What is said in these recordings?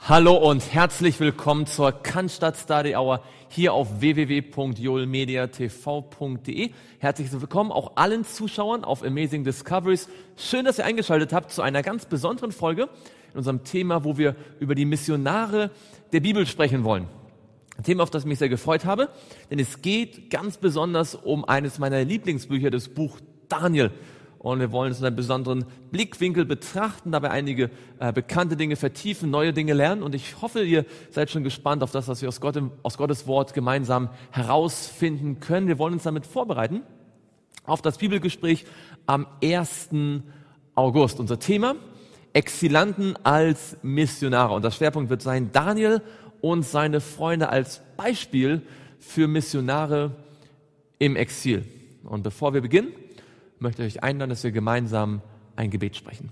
Hallo und herzlich willkommen zur Cannstatt Study Hour hier auf www.joelmediatv.de. Herzlich willkommen auch allen Zuschauern auf Amazing Discoveries. Schön, dass ihr eingeschaltet habt zu einer ganz besonderen Folge in unserem Thema, wo wir über die Missionare der Bibel sprechen wollen. Ein Thema, auf das ich mich sehr gefreut habe, denn es geht ganz besonders um eines meiner Lieblingsbücher, das Buch Daniel. Und wir wollen es in einem besonderen Blickwinkel betrachten, dabei einige bekannte Dinge vertiefen, neue Dinge lernen. Und ich hoffe, ihr seid schon gespannt auf das, was wir aus Gottes Wort gemeinsam herausfinden können. Wir wollen uns damit vorbereiten auf das Bibelgespräch am 1. August. Unser Thema: Exilanten als Missionare. Und das Schwerpunkt wird sein, Daniel und seine Freunde als Beispiel für Missionare im Exil. Und bevor wir beginnen, möchte ich euch einladen, dass wir gemeinsam ein Gebet sprechen.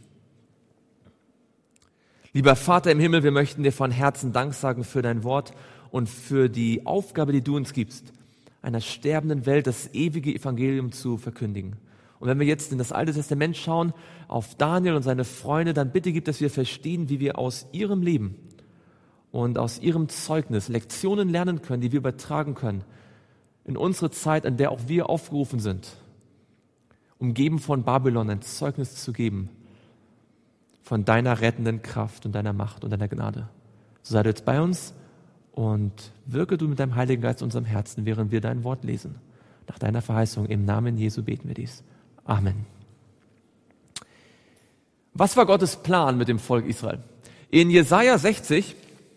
Lieber Vater im Himmel, wir möchten dir von Herzen Dank sagen für dein Wort und für die Aufgabe, die du uns gibst, einer sterbenden Welt das ewige Evangelium zu verkündigen. Und wenn wir jetzt in das Alte Testament schauen, auf Daniel und seine Freunde, dann bitte gib, dass wir verstehen, wie wir aus ihrem Leben und aus ihrem Zeugnis Lektionen lernen können, die wir übertragen können in unsere Zeit, in der auch wir aufgerufen sind, umgeben von Babylon, ein Zeugnis zu geben von deiner rettenden Kraft und deiner Macht und deiner Gnade. So sei du jetzt bei uns und wirke du mit deinem Heiligen Geist in unserem Herzen, während wir dein Wort lesen. Nach deiner Verheißung, im Namen Jesu beten wir dies. Amen. Was war Gottes Plan mit dem Volk Israel? In Jesaja 60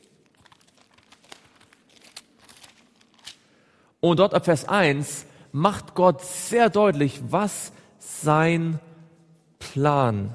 und dort ab Vers 1 macht Gott sehr deutlich, was sein Plan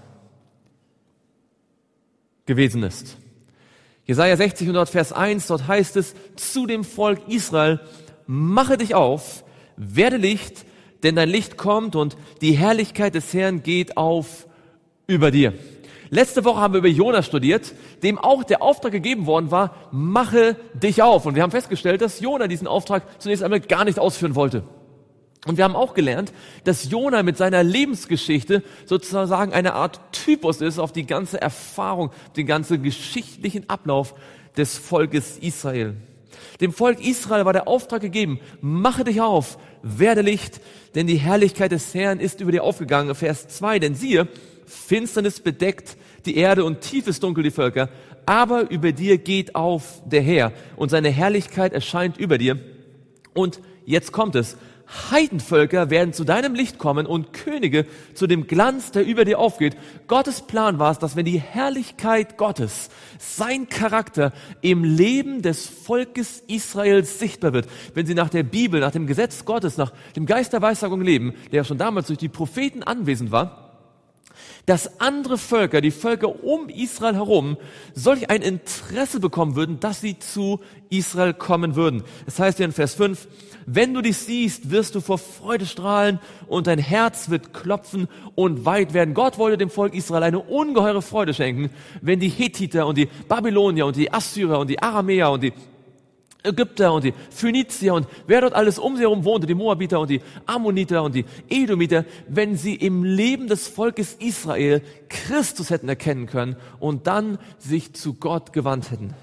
gewesen ist. Jesaja 60 und dort Vers 1, dort heißt es zu dem Volk Israel: Mache dich auf, werde Licht, denn dein Licht kommt und die Herrlichkeit des Herrn geht auf über dir. Letzte Woche haben wir über Jona studiert, dem auch der Auftrag gegeben worden war: Mache dich auf. Und wir haben festgestellt, dass Jona diesen Auftrag zunächst einmal gar nicht ausführen wollte. Und wir haben auch gelernt, dass Jona mit seiner Lebensgeschichte sozusagen eine Art Typus ist auf die ganze Erfahrung, den ganzen geschichtlichen Ablauf des Volkes Israel. Dem Volk Israel war der Auftrag gegeben: Mache dich auf, werde Licht, denn die Herrlichkeit des Herrn ist über dir aufgegangen. Vers 2, denn siehe, Finsternis bedeckt die Erde und tiefes Dunkel die Völker, aber über dir geht auf der Herr und seine Herrlichkeit erscheint über dir. Und jetzt kommt es: Heidenvölker werden zu deinem Licht kommen und Könige zu dem Glanz, der über dir aufgeht. Gottes Plan war es, dass wenn die Herrlichkeit Gottes, sein Charakter im Leben des Volkes Israels sichtbar wird, wenn sie nach der Bibel, nach dem Gesetz Gottes, nach dem Geist der Weissagung leben, der ja schon damals durch die Propheten anwesend war, dass andere Völker, die Völker um Israel herum, solch ein Interesse bekommen würden, dass sie zu Israel kommen würden. Das heißt hier in Vers 5, wenn du dich siehst, wirst du vor Freude strahlen und dein Herz wird klopfen und weit werden. Gott wollte dem Volk Israel eine ungeheure Freude schenken, wenn die Hethiter und die Babylonier und die Assyrer und die Aramäer und die Ägypter und die Phönizier und wer dort alles um sie herum wohnte, die Moabiter und die Ammoniter und die Edomiter, wenn sie im Leben des Volkes Israel Christus hätten erkennen können und dann sich zu Gott gewandt hätten.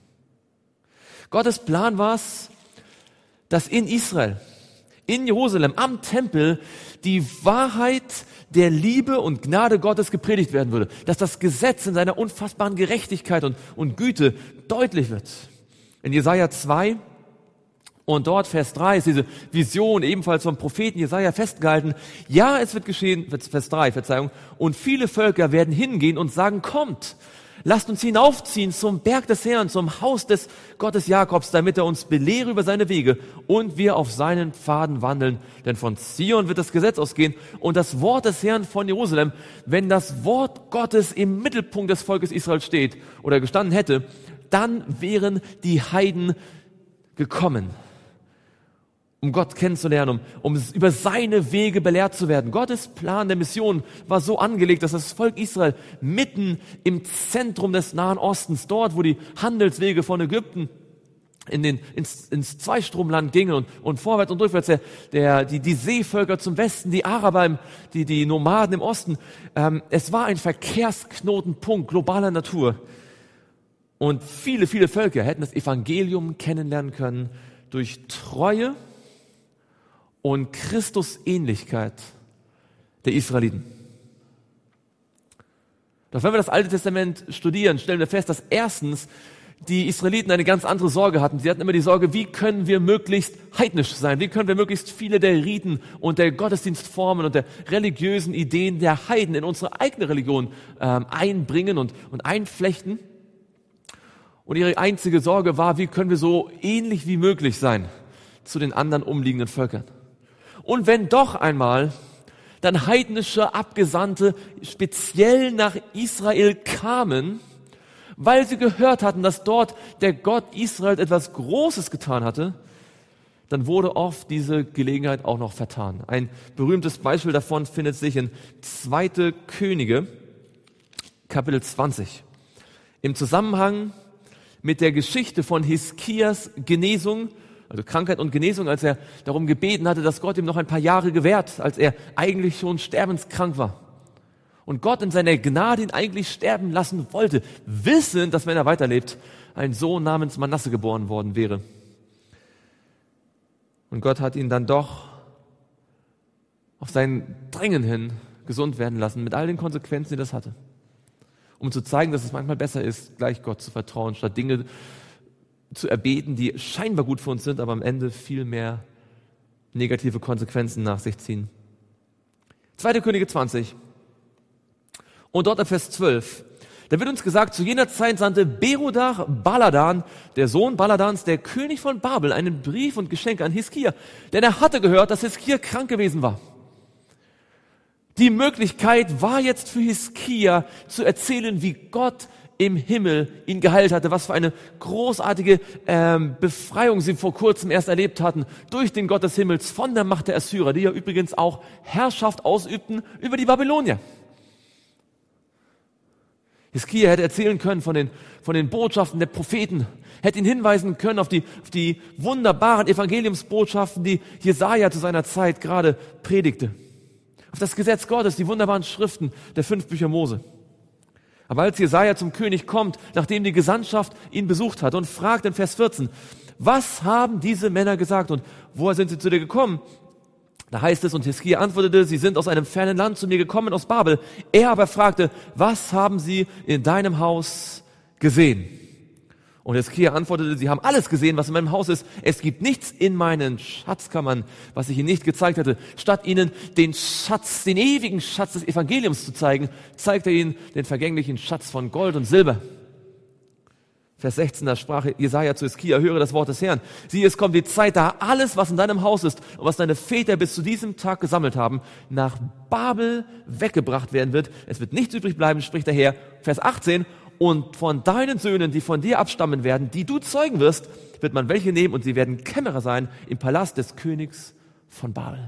Gottes Plan war es, dass in Israel, in Jerusalem, am Tempel die Wahrheit der Liebe und Gnade Gottes gepredigt werden würde, dass das Gesetz in seiner unfassbaren Gerechtigkeit und Güte deutlich wird. In Jesaja 2 und dort Vers 3 ist diese Vision ebenfalls vom Propheten Jesaja festgehalten. Ja, es wird geschehen, Vers 3, Verzeihung, und viele Völker werden hingehen und sagen: Kommt, lasst uns hinaufziehen zum Berg des Herrn, zum Haus des Gottes Jakobs, damit er uns belehre über seine Wege und wir auf seinen Pfaden wandeln. Denn von Zion wird das Gesetz ausgehen und das Wort des Herrn von Jerusalem. Wenn das Wort Gottes im Mittelpunkt des Volkes Israel steht oder gestanden hätte, dann wären die Heiden gekommen, um Gott kennenzulernen, um über seine Wege belehrt zu werden. Gottes Plan der Mission war so angelegt, dass das Volk Israel mitten im Zentrum des Nahen Ostens, dort wo die Handelswege von Ägypten ins Zweistromland gingen und vorwärts und rückwärts, die Seevölker zum Westen, die Araber, die Nomaden im Osten, es war ein Verkehrsknotenpunkt globaler Natur. Und viele, viele Völker hätten das Evangelium kennenlernen können durch Treue und Christusähnlichkeit der Israeliten. Doch wenn wir das Alte Testament studieren, stellen wir fest, dass erstens die Israeliten eine ganz andere Sorge hatten. Sie hatten immer die Sorge, wie können wir möglichst heidnisch sein? Wie können wir möglichst viele der Riten und der Gottesdienstformen und der religiösen Ideen der Heiden in unsere eigene Religion einbringen und einflechten? Und ihre einzige Sorge war, wie können wir so ähnlich wie möglich sein zu den anderen umliegenden Völkern? Und wenn doch einmal dann heidnische Abgesandte speziell nach Israel kamen, weil sie gehört hatten, dass dort der Gott Israel etwas Großes getan hatte, dann wurde oft diese Gelegenheit auch noch vertan. Ein berühmtes Beispiel davon findet sich in 2. Könige, Kapitel 20. Im Zusammenhang mit der Geschichte von Hiskias Genesung, also Krankheit und Genesung, als er darum gebeten hatte, dass Gott ihm noch ein paar Jahre gewährt, als er eigentlich schon sterbenskrank war. Und Gott in seiner Gnade ihn eigentlich sterben lassen wollte, wissend, dass wenn er weiterlebt, ein Sohn namens Manasse geboren worden wäre. Und Gott hat ihn dann doch auf sein Drängen hin gesund werden lassen, mit all den Konsequenzen, die das hatte. Um zu zeigen, dass es manchmal besser ist, gleich Gott zu vertrauen, statt Dinge zu erbeten, die scheinbar gut für uns sind, aber am Ende viel mehr negative Konsequenzen nach sich ziehen. 2. Könige 20. Und dort ab Vers 12, da wird uns gesagt, zu jener Zeit sandte Berodach Baladan, der Sohn Baladans, der König von Babel, einen Brief und Geschenke an Hiskia, denn er hatte gehört, dass Hiskia krank gewesen war. Die Möglichkeit war jetzt für Hiskia zu erzählen, wie Gott im Himmel ihn geheilt hatte, was für eine großartige Befreiung sie vor kurzem erst erlebt hatten, durch den Gott des Himmels von der Macht der Assyrer, die ja übrigens auch Herrschaft ausübten über die Babylonier. Hiskia hätte erzählen können von den Botschaften der Propheten, hätte ihn hinweisen können auf die wunderbaren Evangeliumsbotschaften, die Jesaja zu seiner Zeit gerade predigte. Auf das Gesetz Gottes, die wunderbaren Schriften der 5 Bücher Mose. Aber als Jesaja zum König kommt, nachdem die Gesandtschaft ihn besucht hat und fragt in Vers 14, was haben diese Männer gesagt und woher sind sie zu dir gekommen? Da heißt es, und Hiskia antwortete, sie sind aus einem fernen Land zu mir gekommen, aus Babel. Er aber fragte, was haben sie in deinem Haus gesehen? Und Hiskia antwortete, sie haben alles gesehen, was in meinem Haus ist. Es gibt nichts in meinen Schatzkammern, was ich ihnen nicht gezeigt hätte. Statt ihnen den Schatz, den ewigen Schatz des Evangeliums zu zeigen, zeigt er ihnen den vergänglichen Schatz von Gold und Silber. Vers 16, da sprach Jesaja zu Hiskia, höre das Wort des Herrn. Siehe, es kommt die Zeit, da alles, was in deinem Haus ist und was deine Väter bis zu diesem Tag gesammelt haben, nach Babel weggebracht werden wird. Es wird nichts übrig bleiben, spricht der Herr. Vers 18, und von deinen Söhnen, die von dir abstammen werden, die du zeugen wirst, wird man welche nehmen und sie werden Kämmerer sein im Palast des Königs von Babel.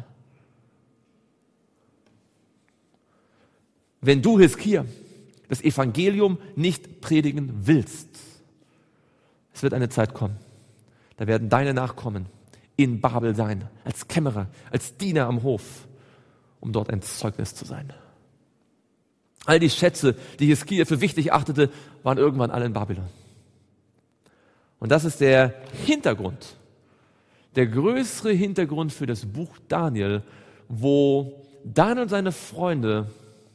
Wenn du, Hiskia, das Evangelium nicht predigen willst, es wird eine Zeit kommen, da werden deine Nachkommen in Babel sein, als Kämmerer, als Diener am Hof, um dort ein Zeugnis zu sein. All die Schätze, die Hiskia für wichtig achtete, waren irgendwann alle in Babylon. Und das ist der Hintergrund, der größere Hintergrund für das Buch Daniel, wo Dan und seine Freunde,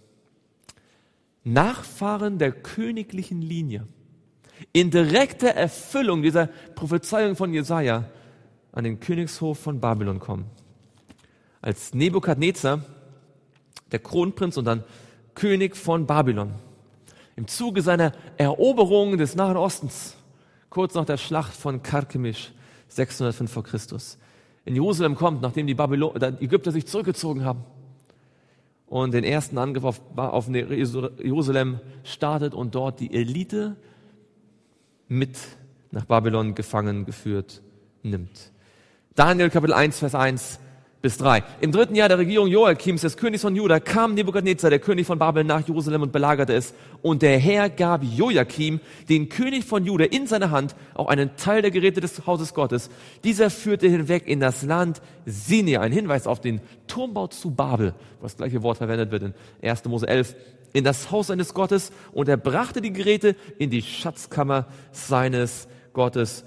Nachfahren der königlichen Linie, in direkter Erfüllung dieser Prophezeiung von Jesaja an den Königshof von Babylon kommen. Als Nebukadnezar, der Kronprinz und dann König von Babylon, im Zuge seiner Eroberung des Nahen Ostens, kurz nach der Schlacht von Karkemisch, 605 vor Christus, in Jerusalem kommt, nachdem die Ägypter sich zurückgezogen haben und den ersten Angriff auf Jerusalem startet und dort die Elite mit nach Babylon gefangen geführt nimmt. Daniel Kapitel 1, Vers 1, bis 3. Im 3. Jahr der Regierung Joachims, des Königs von Juda, kam Nebukadnezar, der König von Babel, nach Jerusalem und belagerte es. Und der Herr gab Joachim, den König von Juda, in seine Hand auch einen Teil der Geräte des Hauses Gottes. Dieser führte hinweg in das Land Sinia, ein Hinweis auf den Turmbau zu Babel, wo das gleiche Wort verwendet wird in 1. Mose 11, in das Haus seines Gottes, und er brachte die Geräte in die Schatzkammer seines Gottes.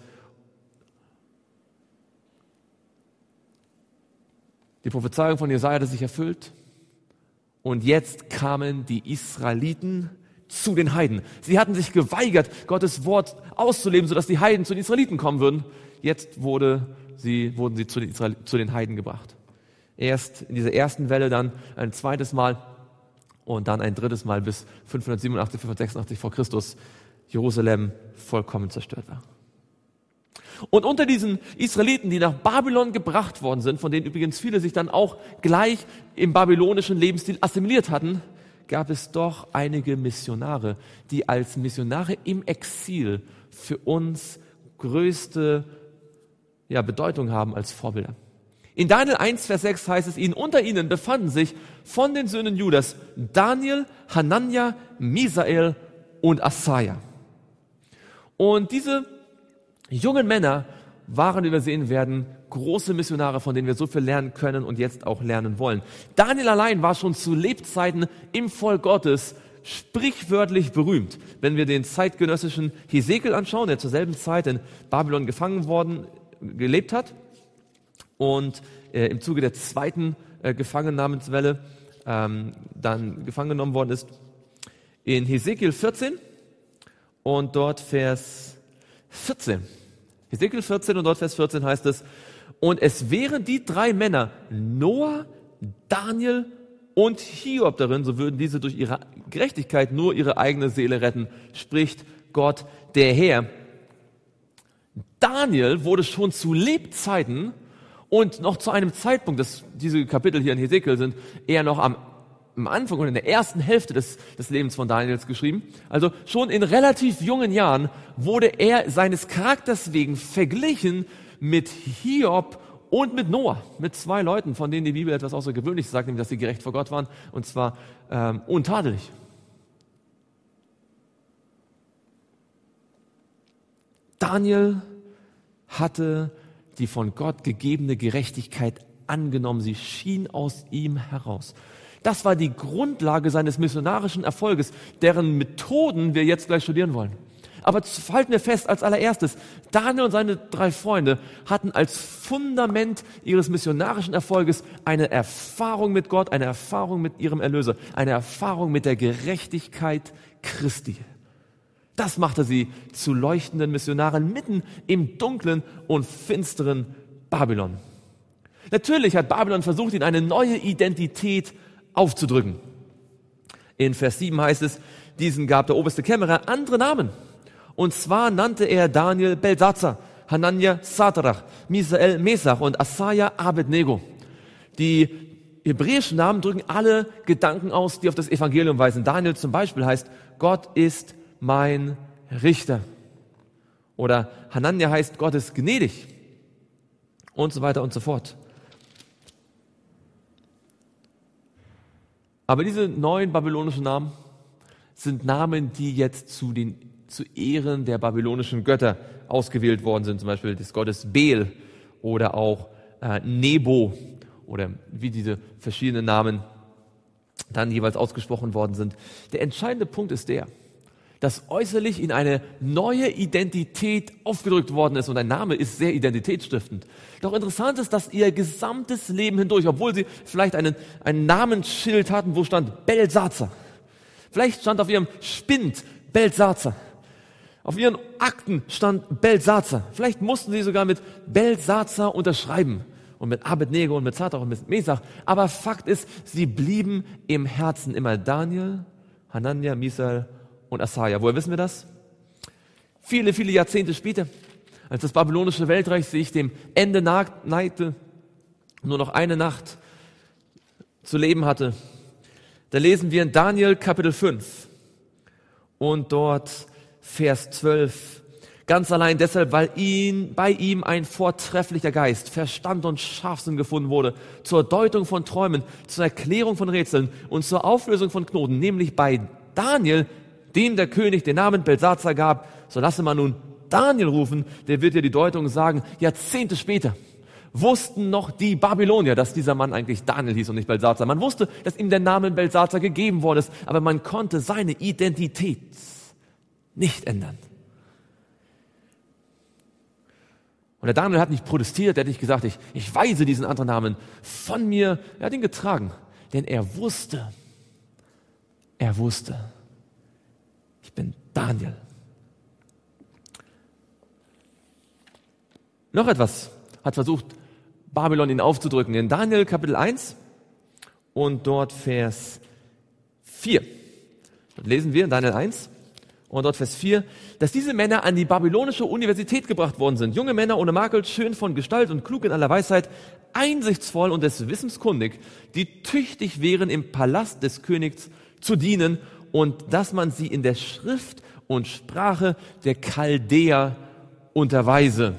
Die Prophezeiung von Jesaja hat sich erfüllt. Und jetzt kamen die Israeliten zu den Heiden. Sie hatten sich geweigert, Gottes Wort auszuleben, sodass die Heiden zu den Israeliten kommen würden. Jetzt wurden sie zu den Heiden gebracht. Erst in dieser ersten Welle, dann ein zweites Mal und dann ein drittes Mal bis 587, 586 vor Christus Jerusalem vollkommen zerstört war. Und unter diesen Israeliten, die nach Babylon gebracht worden sind, von denen übrigens viele sich dann auch gleich im babylonischen Lebensstil assimiliert hatten, gab es doch einige Missionare, die als Missionare im Exil für uns größte Bedeutung haben als Vorbilder. In Daniel 1, Vers 6 heißt es, unter ihnen befanden sich von den Söhnen Judas Daniel, Hanania, Misael und Asaja. Und diese jungen Männer waren, wie wir sehen werden, große Missionare, von denen wir so viel lernen können und jetzt auch lernen wollen. Daniel allein war schon zu Lebzeiten im Volk Gottes sprichwörtlich berühmt. Wenn wir den zeitgenössischen Hesekiel anschauen, der zur selben Zeit in Babylon gelebt hat und im Zuge der zweiten Gefangennahmenswelle dann gefangen genommen worden ist, in Hesekiel 14 und dort Vers 14. Hesekiel 14 und dort Vers 14 heißt es, und es wären die 3 Männer, Noah, Daniel und Hiob darin, so würden diese durch ihre Gerechtigkeit nur ihre eigene Seele retten, spricht Gott der Herr. Daniel wurde schon zu Lebzeiten und noch zu einem Zeitpunkt, diese Kapitel hier in Hesekiel sind eher noch am Anfang und in der ersten Hälfte des Lebens von Daniels geschrieben. Also schon in relativ jungen Jahren wurde er seines Charakters wegen verglichen mit Hiob und mit Noah, mit 2 Leuten, von denen die Bibel etwas Außergewöhnliches sagt, nämlich dass sie gerecht vor Gott waren, und zwar untadelig. Daniel hatte die von Gott gegebene Gerechtigkeit angenommen. Sie schien aus ihm heraus. Das war die Grundlage seines missionarischen Erfolges, deren Methoden wir jetzt gleich studieren wollen. Aber halten wir fest, als allererstes, Daniel und seine 3 Freunde hatten als Fundament ihres missionarischen Erfolges eine Erfahrung mit Gott, eine Erfahrung mit ihrem Erlöser, eine Erfahrung mit der Gerechtigkeit Christi. Das machte sie zu leuchtenden Missionaren mitten im dunklen und finsteren Babylon. Natürlich hat Babylon versucht, ihnen eine neue Identität aufzudrücken. In Vers 7 heißt es, diesen gab der oberste Kämmerer andere Namen. Und zwar nannte er Daniel Belsatzar, Hanania Sadrach, Misael Mesach und Asaja Abednego. Die hebräischen Namen drücken alle Gedanken aus, die auf das Evangelium weisen. Daniel zum Beispiel heißt, Gott ist mein Richter. Oder Hanania heißt, Gott ist gnädig. Und so weiter und so fort. Aber diese neuen babylonischen Namen sind Namen, die jetzt zu Ehren der babylonischen Götter ausgewählt worden sind, zum Beispiel des Gottes Bel oder auch Nebo oder wie diese verschiedenen Namen dann jeweils ausgesprochen worden sind. Der entscheidende Punkt ist der, dass äußerlich in eine neue Identität aufgedrückt worden ist und ein Name ist sehr identitätsstiftend. Doch interessant ist, dass ihr gesamtes Leben hindurch, obwohl sie vielleicht ein Namensschild hatten, wo stand Belsatzar. Vielleicht stand auf ihrem Spind Belsatzar. Auf ihren Akten stand Belsatzar. Vielleicht mussten sie sogar mit Belsatzar unterschreiben und mit Abednego und mit Sadrach und mit Mesach. Aber Fakt ist, sie blieben im Herzen immer Daniel, Hanania, Misael und Asaja. Woher wissen wir das? Viele, viele Jahrzehnte später, als das babylonische Weltreich sich dem Ende neigte, nur noch eine Nacht zu leben hatte, da lesen wir in Daniel Kapitel 5 und dort Vers 12. Ganz allein deshalb, weil bei ihm ein vortrefflicher Geist, Verstand und Scharfsinn gefunden wurde, zur Deutung von Träumen, zur Erklärung von Rätseln und zur Auflösung von Knoten, nämlich bei Daniel, dem der König den Namen Belsatzar gab. So lasse man nun Daniel rufen, der wird dir die Deutung sagen. Jahrzehnte später wussten noch die Babylonier, dass dieser Mann eigentlich Daniel hieß und nicht Belsatzar. Man wusste, dass ihm der Name Belsatzar gegeben worden ist, aber man konnte seine Identität nicht ändern. Und der Daniel hat nicht protestiert, er hat nicht gesagt, ich weise diesen anderen Namen von mir. Er hat ihn getragen, denn er wusste, ich bin Daniel. Noch etwas hat versucht, Babylon ihn aufzudrücken. In Daniel Kapitel 1 und dort Vers 4. Dort lesen wir in Daniel 1 und dort Vers 4, dass diese Männer an die babylonische Universität gebracht worden sind. Junge Männer ohne Makel, schön von Gestalt und klug in aller Weisheit, einsichtsvoll und des Wissens kundig, die tüchtig wären, im Palast des Königs zu dienen und dass man sie in der Schrift und Sprache der Chaldäer unterwiese.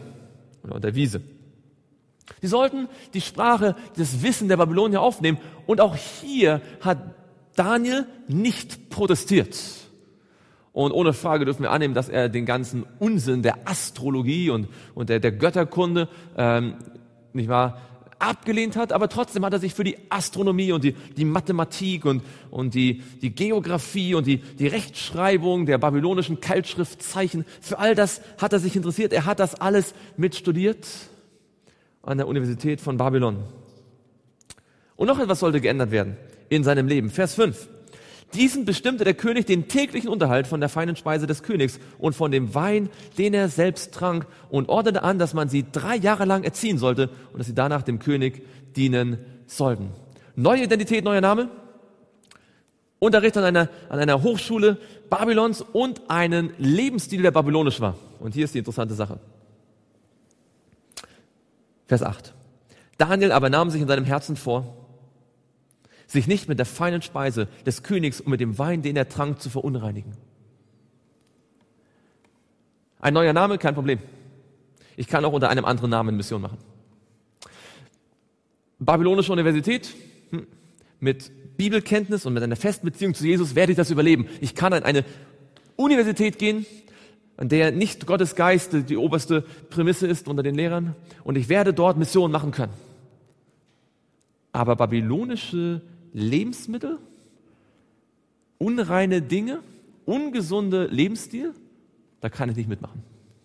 Sie sollten die Sprache, das Wissen der Babylonier aufnehmen. Und auch hier hat Daniel nicht protestiert. Und ohne Frage dürfen wir annehmen, dass er den ganzen Unsinn der Astrologie und der Götterkunde nicht wahr, abgelehnt hat. Aber trotzdem hat er sich für die Astronomie und die Mathematik und die Geografie und die Rechtschreibung der babylonischen Keilschriftzeichen, für all das hat er sich interessiert. Er hat das alles mitstudiert an der Universität von Babylon. Und noch etwas sollte geändert werden in seinem Leben. Vers 5. Diesen bestimmte der König den täglichen Unterhalt von der feinen Speise des Königs und von dem Wein, den er selbst trank, und ordnete an, dass man sie 3 Jahre lang erziehen sollte und dass sie danach dem König dienen sollten. Neue Identität, neuer Name, Unterricht an einer Hochschule Babylons und einen Lebensstil, der babylonisch war. Und hier ist die interessante Sache. Vers 8. Daniel aber nahm sich in seinem Herzen vor, sich nicht mit der feinen Speise des Königs und mit dem Wein, den er trank, zu verunreinigen. Ein neuer Name, kein Problem. Ich kann auch unter einem anderen Namen Mission machen. Babylonische Universität, mit Bibelkenntnis und mit einer festen Beziehung zu Jesus werde ich das überleben. Ich kann an eine Universität gehen, an der nicht Gottes Geist die oberste Prämisse ist unter den Lehrern, und ich werde dort Mission machen können. Aber babylonische Lebensmittel, unreine Dinge, ungesunde Lebensstil, da kann ich nicht mitmachen.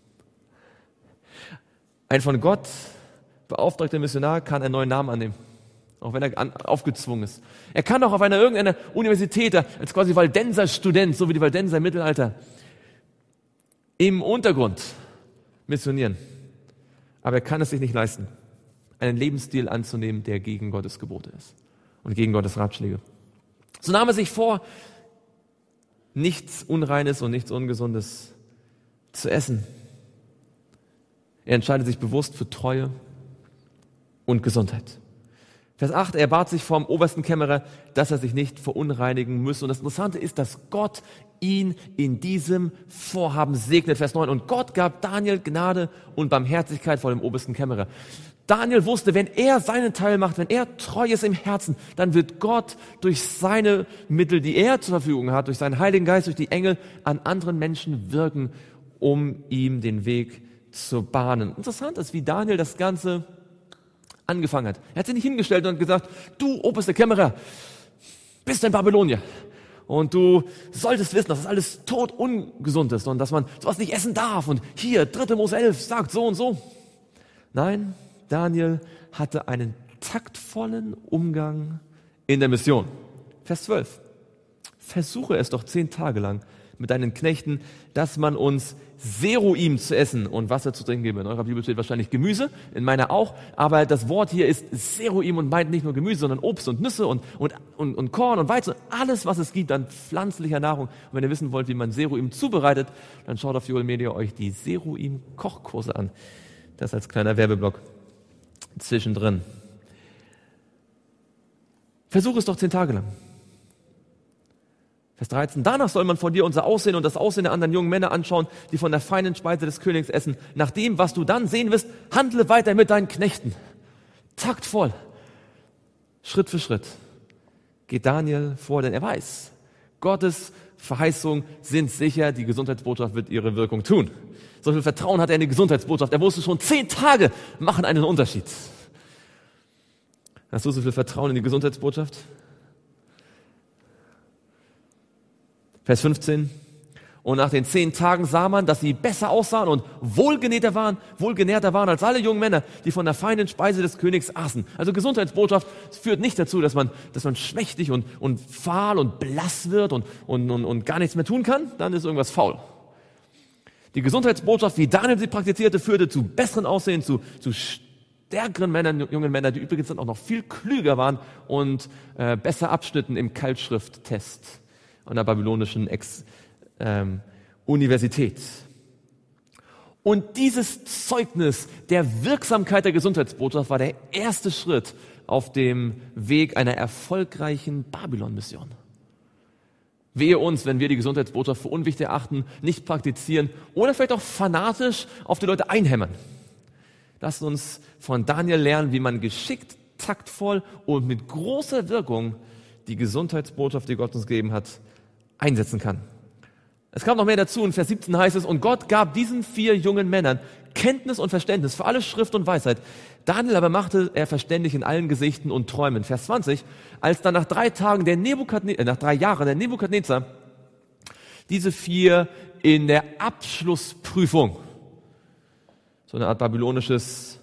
Ein von Gott beauftragter Missionar kann einen neuen Namen annehmen, auch wenn er aufgezwungen ist. Er kann auch auf irgendeiner Universität als quasi Waldenser Student, so wie die Waldenser im Mittelalter, im Untergrund missionieren. Aber er kann es sich nicht leisten, einen Lebensstil anzunehmen, der gegen Gottes Gebote ist und gegen Gottes Ratschläge. So nahm er sich vor, nichts Unreines und nichts Ungesundes zu essen. Er entscheidet sich bewusst für Treue und Gesundheit. Vers 8, er bat sich vom obersten Kämmerer, dass er sich nicht verunreinigen müsse. Und das Interessante ist, dass Gott ihn in diesem Vorhaben segnet. Vers 9, und Gott gab Daniel Gnade und Barmherzigkeit vor dem obersten Kämmerer. Daniel wusste, wenn er seinen Teil macht, wenn er treu ist im Herzen, dann wird Gott durch seine Mittel, die er zur Verfügung hat, durch seinen Heiligen Geist, durch die Engel, an anderen Menschen wirken, um ihm den Weg zu bahnen. Interessant ist, wie Daniel das Ganze angefangen hat. Er hat sich nicht hingestellt und gesagt, du oberster Kämmerer, bist ein Babylonier und du solltest wissen, dass das alles tot ungesund ist und dass man sowas nicht essen darf und hier, 3. Mose 11 sagt so und so. Nein, Daniel hatte einen taktvollen Umgang in der Mission. Vers 12. Versuche es doch 10 Tage lang mit deinen Knechten, dass man uns Seruim zu essen und Wasser zu trinken gebe. In eurer Bibel steht wahrscheinlich Gemüse, in meiner auch, aber das Wort hier ist Seruim und meint nicht nur Gemüse, sondern Obst und Nüsse und Korn und Weizen, alles, was es gibt an pflanzlicher Nahrung. Und wenn ihr wissen wollt, wie man Seruim zubereitet, dann schaut auf Joel Media euch die Seruim-Kochkurse an. Das als kleiner Werbeblock zwischendrin. Versuch es doch 10 Tage lang. Vers 13, danach soll man von dir unser Aussehen und das Aussehen der anderen jungen Männer anschauen, die von der feinen Speise des Königs essen. Nach dem, was du dann sehen wirst, handle weiter mit deinen Knechten. Taktvoll, Schritt für Schritt geht Daniel vor, denn er weiß, Gottes Verheißungen sind sicher, die Gesundheitsbotschaft wird ihre Wirkung tun. So viel Vertrauen hat er in die Gesundheitsbotschaft. Er wusste schon, 10 Tage machen einen Unterschied. Hast du so viel Vertrauen in die Gesundheitsbotschaft? Vers 15. Und nach den 10 Tagen sah man, dass sie besser aussahen und wohlgenährter waren als alle jungen Männer, die von der feinen Speise des Königs aßen. Also Gesundheitsbotschaft führt nicht dazu, dass man schmächtig und fahl und blass wird und gar nichts mehr tun kann. Dann ist irgendwas faul. Die Gesundheitsbotschaft, wie Daniel sie praktizierte, führte zu besseren Aussehen, zu stärkeren Männern, jungen Männern, die übrigens dann auch noch viel klüger waren und besser abschnitten im Keilschrifttest an der babylonischen Universität. Und dieses Zeugnis der Wirksamkeit der Gesundheitsbotschaft war der erste Schritt auf dem Weg einer erfolgreichen Babylon-Mission. Wehe uns, wenn wir die Gesundheitsbotschaft für unwichtig erachten, nicht praktizieren oder vielleicht auch fanatisch auf die Leute einhämmern. Lasst uns von Daniel lernen, wie man geschickt, taktvoll und mit großer Wirkung die Gesundheitsbotschaft, die Gott uns gegeben hat, einsetzen kann. Es kam noch mehr dazu. In Vers 17 heißt es, und Gott gab diesen 4 jungen Männern Kenntnis und Verständnis für alle Schrift und Weisheit. Daniel aber machte er verständig in allen Gesichten und Träumen. Vers 20, als dann nach 3 Jahren der Nebukadnezar diese 4 in der Abschlussprüfung, so eine Art babylonisches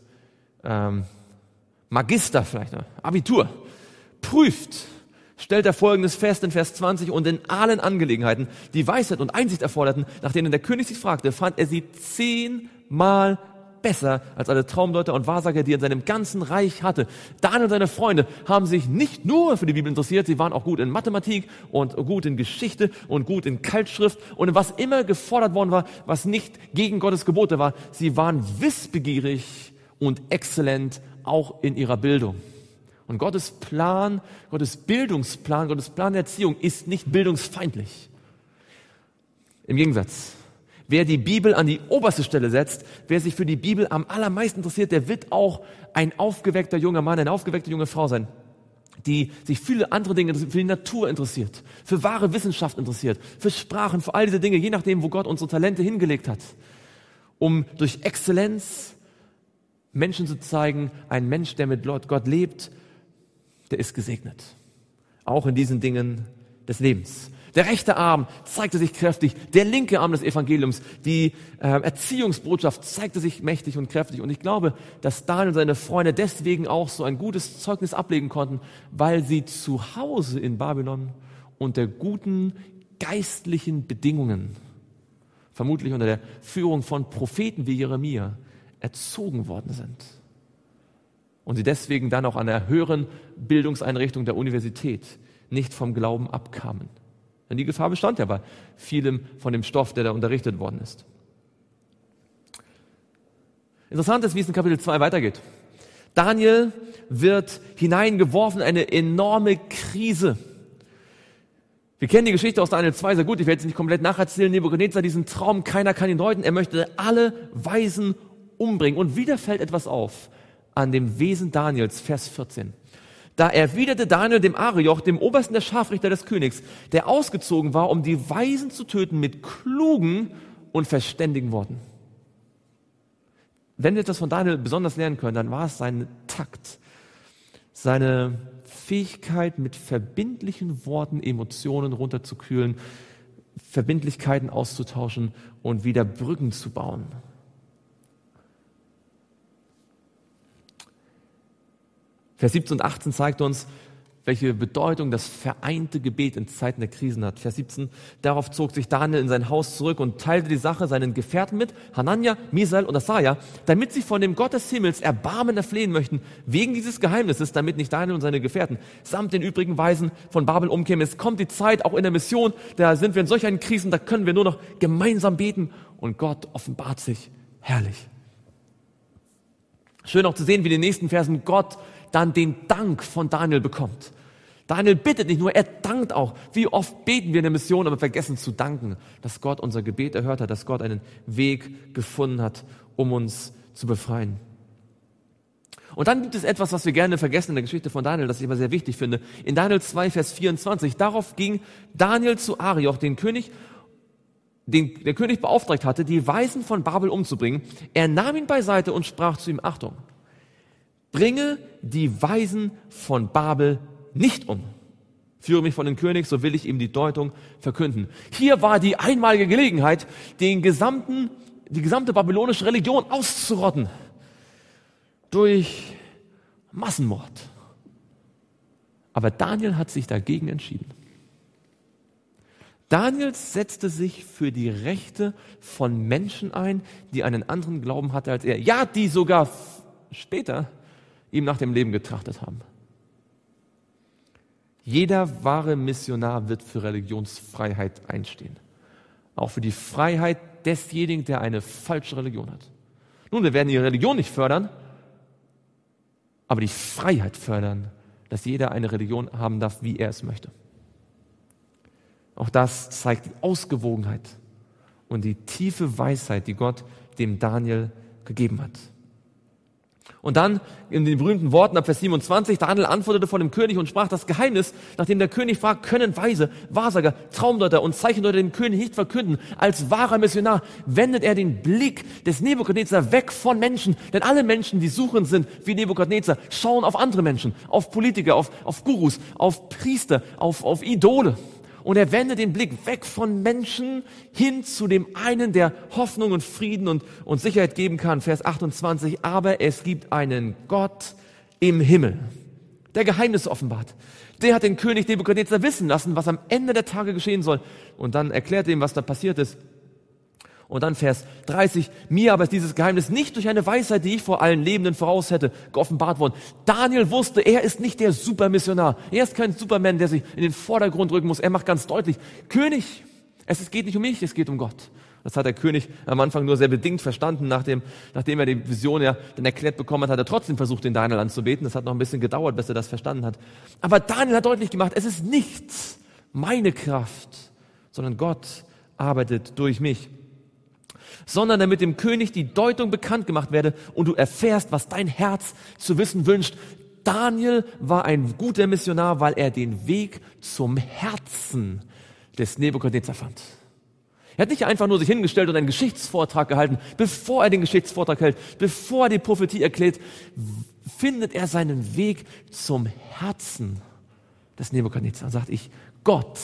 Magister vielleicht, Abitur, prüft, stellt er Folgendes fest in Vers 20, und in allen Angelegenheiten, die Weisheit und Einsicht erforderten, nach denen der König sich fragte, fand er sie 10-mal besser als alle Traumdeuter und Wahrsager, die er in seinem ganzen Reich hatte. Daniel und seine Freunde haben sich nicht nur für die Bibel interessiert, sie waren auch gut in Mathematik und gut in Geschichte und gut in Keilschrift und in was immer gefordert worden war, was nicht gegen Gottes Gebote war. Sie waren wissbegierig und exzellent auch in ihrer Bildung. Und Gottes Plan, Gottes Bildungsplan, Gottes Plan der Erziehung ist nicht bildungsfeindlich. Im Gegensatz, wer die Bibel an die oberste Stelle setzt, wer sich für die Bibel am allermeisten interessiert, der wird auch ein aufgeweckter junger Mann, eine aufgeweckte junge Frau sein, die sich für viele andere Dinge, für die Natur interessiert, für wahre Wissenschaft interessiert, für Sprachen, für all diese Dinge, je nachdem, wo Gott unsere Talente hingelegt hat, um durch Exzellenz Menschen zu zeigen, ein Mensch, der mit Gott lebt, der ist gesegnet. Auch in diesen Dingen des Lebens. Der rechte Arm zeigte sich kräftig, der linke Arm des Evangeliums, die Erziehungsbotschaft zeigte sich mächtig und kräftig. Und ich glaube, dass Daniel und seine Freunde deswegen auch so ein gutes Zeugnis ablegen konnten, weil sie zu Hause in Babylon unter guten geistlichen Bedingungen, vermutlich unter der Führung von Propheten wie Jeremia, erzogen worden sind. Und sie deswegen dann auch an der höheren Bildungseinrichtung der Universität nicht vom Glauben abkamen. Denn die Gefahr bestand ja bei vielem von dem Stoff, der da unterrichtet worden ist. Interessant ist, wie es in Kapitel 2 weitergeht. Daniel wird hineingeworfen in eine enorme Krise. Wir kennen die Geschichte aus Daniel 2 sehr gut. Ich werde jetzt nicht komplett nacherzählen. Nebukadnezar, diesen Traum, keiner kann ihn deuten. Er möchte alle Weisen umbringen. Und wieder fällt etwas auf an dem Wesen Daniels, Vers 14. Da erwiderte Daniel dem Arioch, dem Obersten der Scharfrichter des Königs, der ausgezogen war, um die Weisen zu töten, mit klugen und verständigen Worten. Wenn wir etwas von Daniel besonders lernen können, dann war es sein Takt, seine Fähigkeit, mit verbindlichen Worten Emotionen runterzukühlen, Verbindlichkeiten auszutauschen und wieder Brücken zu bauen. Vers 17 und 18 zeigt uns, welche Bedeutung das vereinte Gebet in Zeiten der Krisen hat. Vers 17, darauf zog sich Daniel in sein Haus zurück und teilte die Sache seinen Gefährten mit, Hanania, Misael und Asaja, damit sie von dem Gott des Himmels Erbarmen erflehen möchten, wegen dieses Geheimnisses, damit nicht Daniel und seine Gefährten samt den übrigen Weisen von Babel umkämen. Es kommt die Zeit, auch in der Mission, da sind wir in solch einen Krisen, da können wir nur noch gemeinsam beten und Gott offenbart sich herrlich. Schön auch zu sehen, wie in den nächsten Versen Gott dann den Dank von Daniel bekommt. Daniel bittet nicht nur, er dankt auch. Wie oft beten wir in der Mission, aber vergessen zu danken, dass Gott unser Gebet erhört hat, dass Gott einen Weg gefunden hat, um uns zu befreien. Und dann gibt es etwas, was wir gerne vergessen in der Geschichte von Daniel, das ich aber sehr wichtig finde. In Daniel 2, Vers 24, darauf ging Daniel zu Arioch, den der König beauftragt hatte, die Weisen von Babel umzubringen. Er nahm ihn beiseite und sprach zu ihm, Achtung, bringe die Weisen von Babel nicht um. Führe mich von dem König, so will ich ihm die Deutung verkünden. Hier war die einmalige Gelegenheit, die gesamte babylonische Religion auszurotten. Durch Massenmord. Aber Daniel hat sich dagegen entschieden. Daniel setzte sich für die Rechte von Menschen ein, die einen anderen Glauben hatten als er. Ja, die sogar später ihm nach dem Leben getrachtet haben. Jeder wahre Missionar wird für Religionsfreiheit einstehen. Auch für die Freiheit desjenigen, der eine falsche Religion hat. Nun, wir werden die Religion nicht fördern, aber die Freiheit fördern, dass jeder eine Religion haben darf, wie er es möchte. Auch das zeigt die Ausgewogenheit und die tiefe Weisheit, die Gott dem Daniel gegeben hat. Und dann in den berühmten Worten ab Vers 27, Daniel antwortete vor dem König und sprach das Geheimnis, nachdem der König fragt, können Weise, Wahrsager, Traumdeuter und Zeichendeuter dem König nicht verkünden. Als wahrer Missionar wendet er den Blick des Nebukadnezar weg von Menschen, denn alle Menschen, die suchend sind wie Nebukadnezar, schauen auf andere Menschen, auf Politiker, auf Gurus, auf Priester, auf Idole. Und er wendet den Blick weg von Menschen hin zu dem einen, der Hoffnung und Frieden und Sicherheit geben kann. Vers 28, aber es gibt einen Gott im Himmel, der Geheimnisse offenbart. Der hat den König Nebukadnezar wissen lassen, was am Ende der Tage geschehen soll. Und dann erklärt er ihm, was da passiert ist. Und dann Vers 30, mir aber ist dieses Geheimnis nicht durch eine Weisheit, die ich vor allen Lebenden voraus hätte, geoffenbart worden. Daniel wusste, er ist nicht der Supermissionar. Er ist kein Superman, der sich in den Vordergrund rücken muss. Er macht ganz deutlich, König, geht nicht um mich, es geht um Gott. Das hat der König am Anfang nur sehr bedingt verstanden. Nachdem er die Vision ja dann erklärt bekommen hat, hat er trotzdem versucht, den Daniel anzubeten. Das hat noch ein bisschen gedauert, bis er das verstanden hat. Aber Daniel hat deutlich gemacht, es ist nicht meine Kraft, sondern Gott arbeitet durch mich. Sondern damit dem König die Deutung bekannt gemacht werde und du erfährst, was dein Herz zu wissen wünscht. Daniel war ein guter Missionar, weil er den Weg zum Herzen des Nebukadnezar fand. Er hat nicht einfach nur sich hingestellt und einen Geschichtsvortrag gehalten. Bevor er den Geschichtsvortrag hält, bevor er die Prophetie erklärt, findet er seinen Weg zum Herzen des Nebukadnezar. Sagt Gott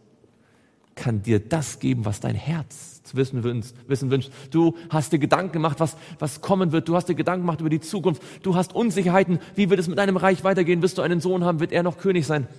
kann dir das geben, was dein Herz zu wissen wünscht. Du hast dir Gedanken gemacht, was kommen wird. Du hast dir Gedanken gemacht über die Zukunft. Du hast Unsicherheiten. Wie wird es mit deinem Reich weitergehen? Wirst du einen Sohn haben? Wird er noch König sein?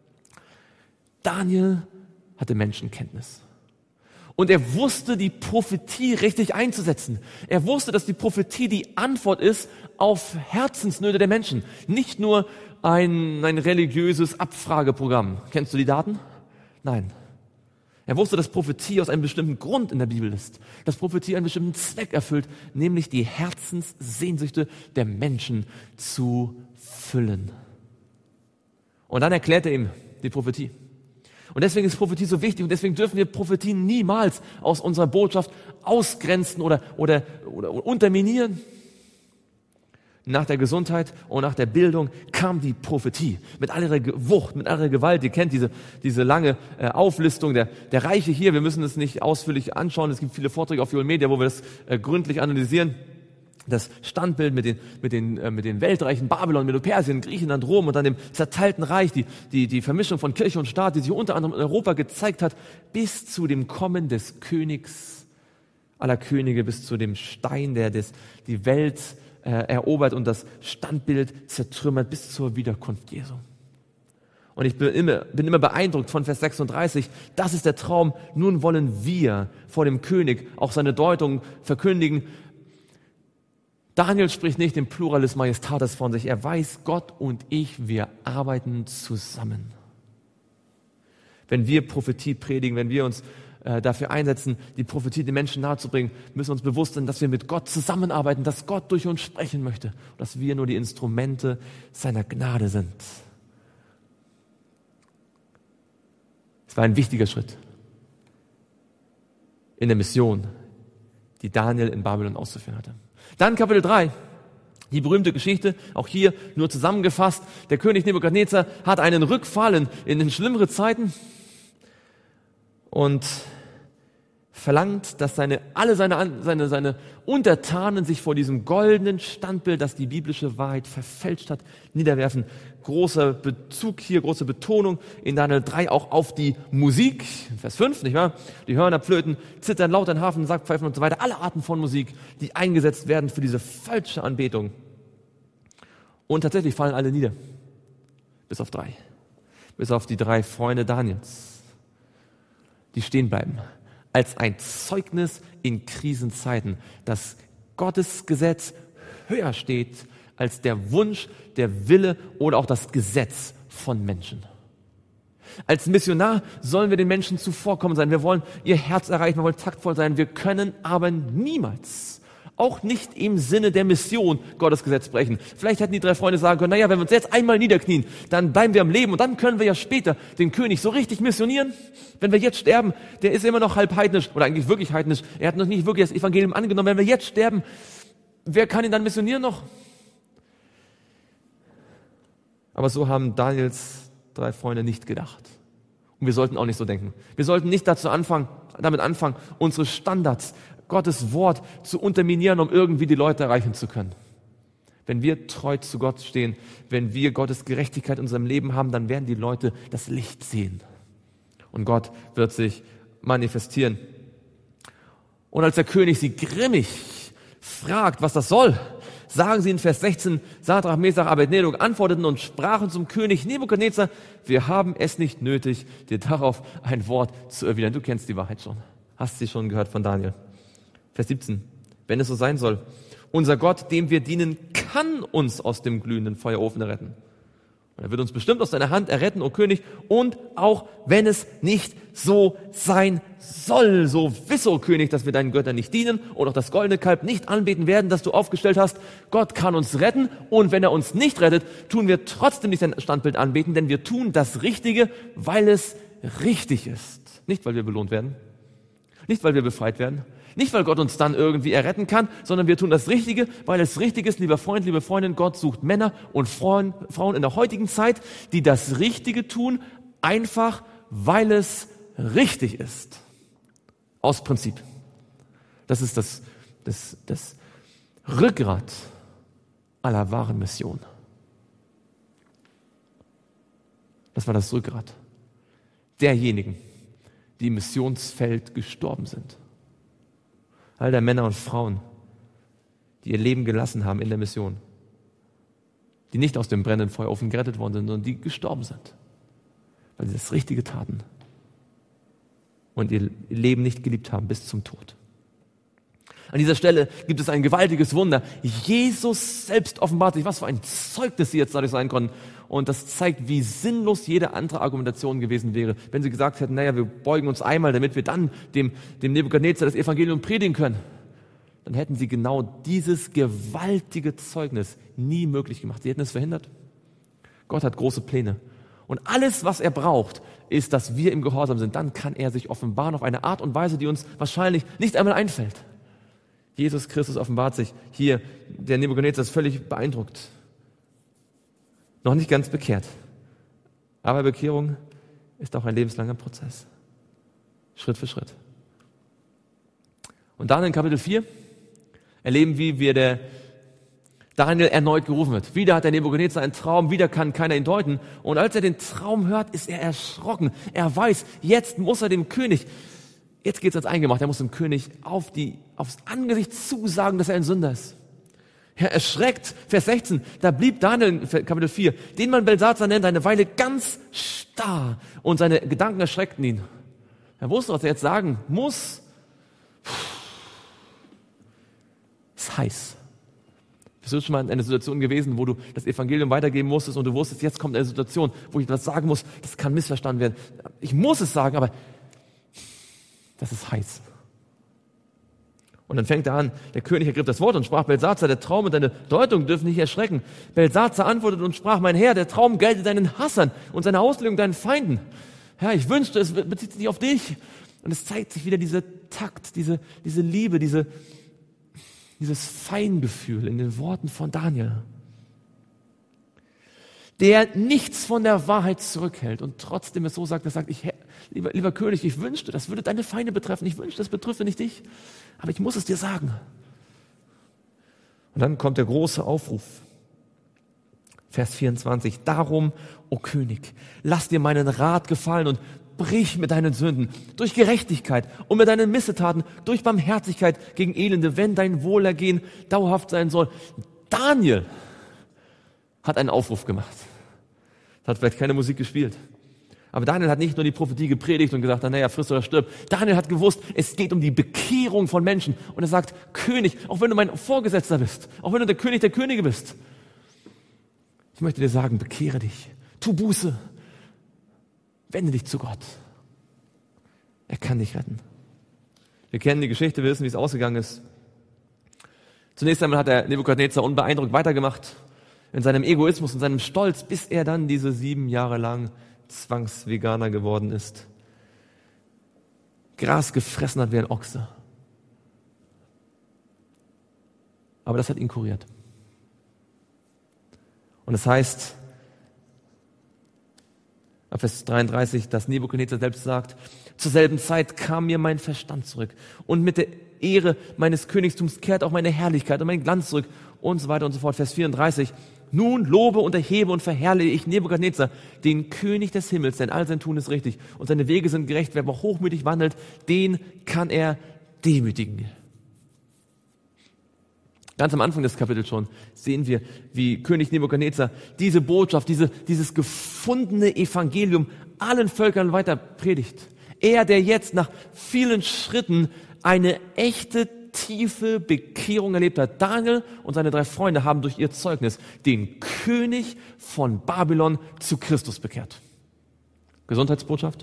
Daniel hatte Menschenkenntnis. Und er wusste, die Prophetie richtig einzusetzen. Er wusste, dass die Prophetie die Antwort ist auf Herzensnöte der Menschen. Nicht nur ein religiöses Abfrageprogramm. Kennst du die Daten? Nein. Er wusste, dass Prophetie aus einem bestimmten Grund in der Bibel ist. Dass Prophetie einen bestimmten Zweck erfüllt, nämlich die Herzenssehnsüchte der Menschen zu füllen. Und dann erklärt er ihm die Prophetie. Und deswegen ist Prophetie so wichtig und deswegen dürfen wir Prophetie niemals aus unserer Botschaft ausgrenzen oder unterminieren. Nach der Gesundheit und nach der Bildung kam die Prophetie mit all ihrer Wucht, mit all ihrer Gewalt. Ihr kennt diese lange Auflistung der Reiche hier. Wir müssen es nicht ausführlich anschauen. Es gibt viele Vorträge auf Joel Media, wo wir das gründlich analysieren. Das Standbild mit den Weltreichen Babylon, Medo-Persien, Griechenland, Rom und dann dem zerteilten Reich, die Vermischung von Kirche und Staat, die sich unter anderem in Europa gezeigt hat, bis zu dem Kommen des Königs aller Könige, bis zu dem Stein, der die Welt erobert und das Standbild zertrümmert, bis zur Wiederkunft Jesu. Und ich bin immer beeindruckt von Vers 36. Das ist der Traum. Nun wollen wir vor dem König auch seine Deutung verkündigen. Daniel spricht nicht im Pluralis Majestatis von sich. Er weiß, Gott und ich, wir arbeiten zusammen. Wenn wir Prophetie predigen, wenn wir uns dafür einsetzen, die Prophetie den Menschen nahezubringen, müssen wir uns bewusst sein, dass wir mit Gott zusammenarbeiten, dass Gott durch uns sprechen möchte, dass wir nur die Instrumente seiner Gnade sind. war ein wichtiger Schritt in der Mission, die Daniel in Babylon auszuführen hatte. Dann Kapitel 3, die berühmte Geschichte, auch hier nur zusammengefasst. Der König Nebukadnezar hat einen Rückfall in den schlimmere Zeiten und verlangt, dass alle seine Untertanen sich vor diesem goldenen Standbild, das die biblische Wahrheit verfälscht hat, niederwerfen. Großer Bezug hier, große Betonung in Daniel 3 auch auf die Musik. Vers 5, nicht wahr? Die Hörner, Flöten, Zittern, Lautern, Harfen, Sackpfeifen und so weiter. Alle Arten von Musik, die eingesetzt werden für diese falsche Anbetung. Und tatsächlich fallen alle nieder. Bis auf 3. Bis auf die 3 Freunde Daniels. Die stehen bleiben. Als ein Zeugnis in Krisenzeiten, dass Gottes Gesetz höher steht als der Wunsch, der Wille oder auch das Gesetz von Menschen. Als Missionar sollen wir den Menschen zuvorkommen sein. Wir wollen ihr Herz erreichen, wir wollen taktvoll sein. Wir können aber niemals, auch nicht im Sinne der Mission, Gottes Gesetz brechen. Vielleicht hätten die 3 Freunde sagen können, naja, wenn wir uns jetzt einmal niederknien, dann bleiben wir am Leben und dann können wir ja später den König so richtig missionieren. Wenn wir jetzt sterben, der ist immer noch halb heidnisch oder eigentlich wirklich heidnisch. Er hat noch nicht wirklich das Evangelium angenommen. Wenn wir jetzt sterben, wer kann ihn dann missionieren noch? Aber so haben Daniels 3 Freunde nicht gedacht. Und wir sollten auch nicht so denken. Wir sollten nicht damit anfangen, unsere Standards, Gottes Wort zu unterminieren, um irgendwie die Leute erreichen zu können. Wenn wir treu zu Gott stehen, wenn wir Gottes Gerechtigkeit in unserem Leben haben, dann werden die Leute das Licht sehen. Und Gott wird sich manifestieren. Und als der König sie grimmig fragt, was das soll, sagen sie in Vers 16, Sadrach, Mesach, Abednego antworteten und sprachen zum König Nebukadnezar, wir haben es nicht nötig, dir darauf ein Wort zu erwidern. Du kennst die Wahrheit schon, hast sie schon gehört von Daniel. Vers 17, wenn es so sein soll, unser Gott, dem wir dienen, kann uns aus dem glühenden Feuerofen erretten. Und er wird uns bestimmt aus deiner Hand erretten, o König, und auch wenn es nicht so sein soll, so wisse, o König, dass wir deinen Göttern nicht dienen und auch das goldene Kalb nicht anbeten werden, das du aufgestellt hast. Gott kann uns retten und wenn er uns nicht rettet, tun wir trotzdem nicht sein Standbild anbeten, denn wir tun das Richtige, weil es richtig ist. Nicht, weil wir belohnt werden, nicht, weil wir befreit werden, nicht, weil Gott uns dann irgendwie erretten kann, sondern wir tun das Richtige, weil es richtig ist, lieber Freund, liebe Freundin. Gott sucht Männer und Frauen in der heutigen Zeit, die das Richtige tun, einfach weil es richtig ist. Aus Prinzip. Das ist das Rückgrat aller wahren Mission. Das war das Rückgrat derjenigen, die im Missionsfeld gestorben sind. All der Männer und Frauen, die ihr Leben gelassen haben in der Mission, die nicht aus dem brennenden Feuerofen gerettet worden sind, sondern die gestorben sind, weil sie das Richtige taten und ihr Leben nicht geliebt haben bis zum Tod. An dieser Stelle gibt es ein gewaltiges Wunder. Jesus selbst offenbart sich. Was für ein Zeugnis sie jetzt dadurch sein konnten. Und das zeigt, wie sinnlos jede andere Argumentation gewesen wäre, wenn sie gesagt hätten, naja, wir beugen uns einmal, damit wir dann dem Nebukadnezar das Evangelium predigen können. Dann hätten sie genau dieses gewaltige Zeugnis nie möglich gemacht. Sie hätten es verhindert. Gott hat große Pläne. Und alles, was er braucht, ist, dass wir im Gehorsam sind. Dann kann er sich offenbaren auf eine Art und Weise, die uns wahrscheinlich nicht einmal einfällt. Jesus Christus offenbart sich hier. Der Nebukadnezar ist völlig beeindruckt. Noch nicht ganz bekehrt. Aber Bekehrung ist auch ein lebenslanger Prozess. Schritt für Schritt. Und dann in Kapitel 4 erleben wir, wie der Daniel erneut gerufen wird. Wieder hat der Nebukadnezar einen Traum, wieder kann keiner ihn deuten. Und als er den Traum hört, ist er erschrocken. Er weiß, jetzt muss er dem König, jetzt geht's ans Eingemachte, er muss dem König aufs Angesicht zusagen, dass er ein Sünder ist. Er erschreckt, Vers 16, da blieb Daniel in Kapitel 4, den man Belsazar nennt, eine Weile ganz starr und seine Gedanken erschreckten ihn. Er wusste, was er jetzt sagen muss. Es ist heiß. Bist du schon mal in einer Situation gewesen, wo du das Evangelium weitergeben musstest und du wusstest, jetzt kommt eine Situation, wo ich etwas sagen muss, das kann missverstanden werden. Ich muss es sagen, aber das ist heiß. Und dann fängt er an, der König ergriff das Wort und sprach, Belsazar, der Traum und deine Deutung dürfen nicht erschrecken. Belsazar antwortete und sprach, mein Herr, der Traum gelte deinen Hassern und seine Auslegung deinen Feinden. Herr, ich wünschte, es bezieht sich nicht auf dich. Und es zeigt sich wieder dieser Takt, diese Liebe, dieses Feingefühl in den Worten von Daniel, der nichts von der Wahrheit zurückhält und trotzdem es so sagt, lieber König, ich wünschte, das würde deine Feinde betreffen, ich wünschte, das betrifft nicht dich, aber ich muss es dir sagen. Und dann kommt der große Aufruf. Vers 24, darum, o König, lass dir meinen Rat gefallen und brich mit deinen Sünden durch Gerechtigkeit und mit deinen Missetaten durch Barmherzigkeit gegen Elende, wenn dein Wohlergehen dauerhaft sein soll. Daniel hat einen Aufruf gemacht. Hat vielleicht keine Musik gespielt. Aber Daniel hat nicht nur die Prophetie gepredigt und gesagt, naja, friss oder stirb. Daniel hat gewusst, es geht um die Bekehrung von Menschen. Und er sagt, König, auch wenn du mein Vorgesetzter bist, auch wenn du der König der Könige bist, ich möchte dir sagen, bekehre dich, tu Buße, wende dich zu Gott. Er kann dich retten. Wir kennen die Geschichte, wir wissen, wie es ausgegangen ist. Zunächst einmal hat der Nebukadnezar unbeeindruckt weitergemacht in seinem Egoismus und seinem Stolz, bis er dann diese 7 Jahre lang Zwangsveganer geworden ist. Gras gefressen hat wie ein Ochse. Aber das hat ihn kuriert. Und es heißt, ab Vers 33, dass Nebukadnezar selbst sagt, zur selben Zeit kam mir mein Verstand zurück und mit der Ehre meines Königtums kehrt auch meine Herrlichkeit und mein Glanz zurück und so weiter und so fort. Vers 34, nun lobe und erhebe und verherrliche ich Nebukadnezar, den König des Himmels, denn all sein Tun ist richtig und seine Wege sind gerecht. Wer aber hochmütig wandelt, den kann er demütigen. Ganz am Anfang des Kapitels schon sehen wir, wie König Nebukadnezar diese Botschaft, dieses gefundene Evangelium allen Völkern weiter predigt. Er, der jetzt nach vielen Schritten eine echte, tiefe Bekehrung erlebt hat. Daniel und seine 3 Freunde haben durch ihr Zeugnis den König von Babylon zu Christus bekehrt. Gesundheitsbotschaft,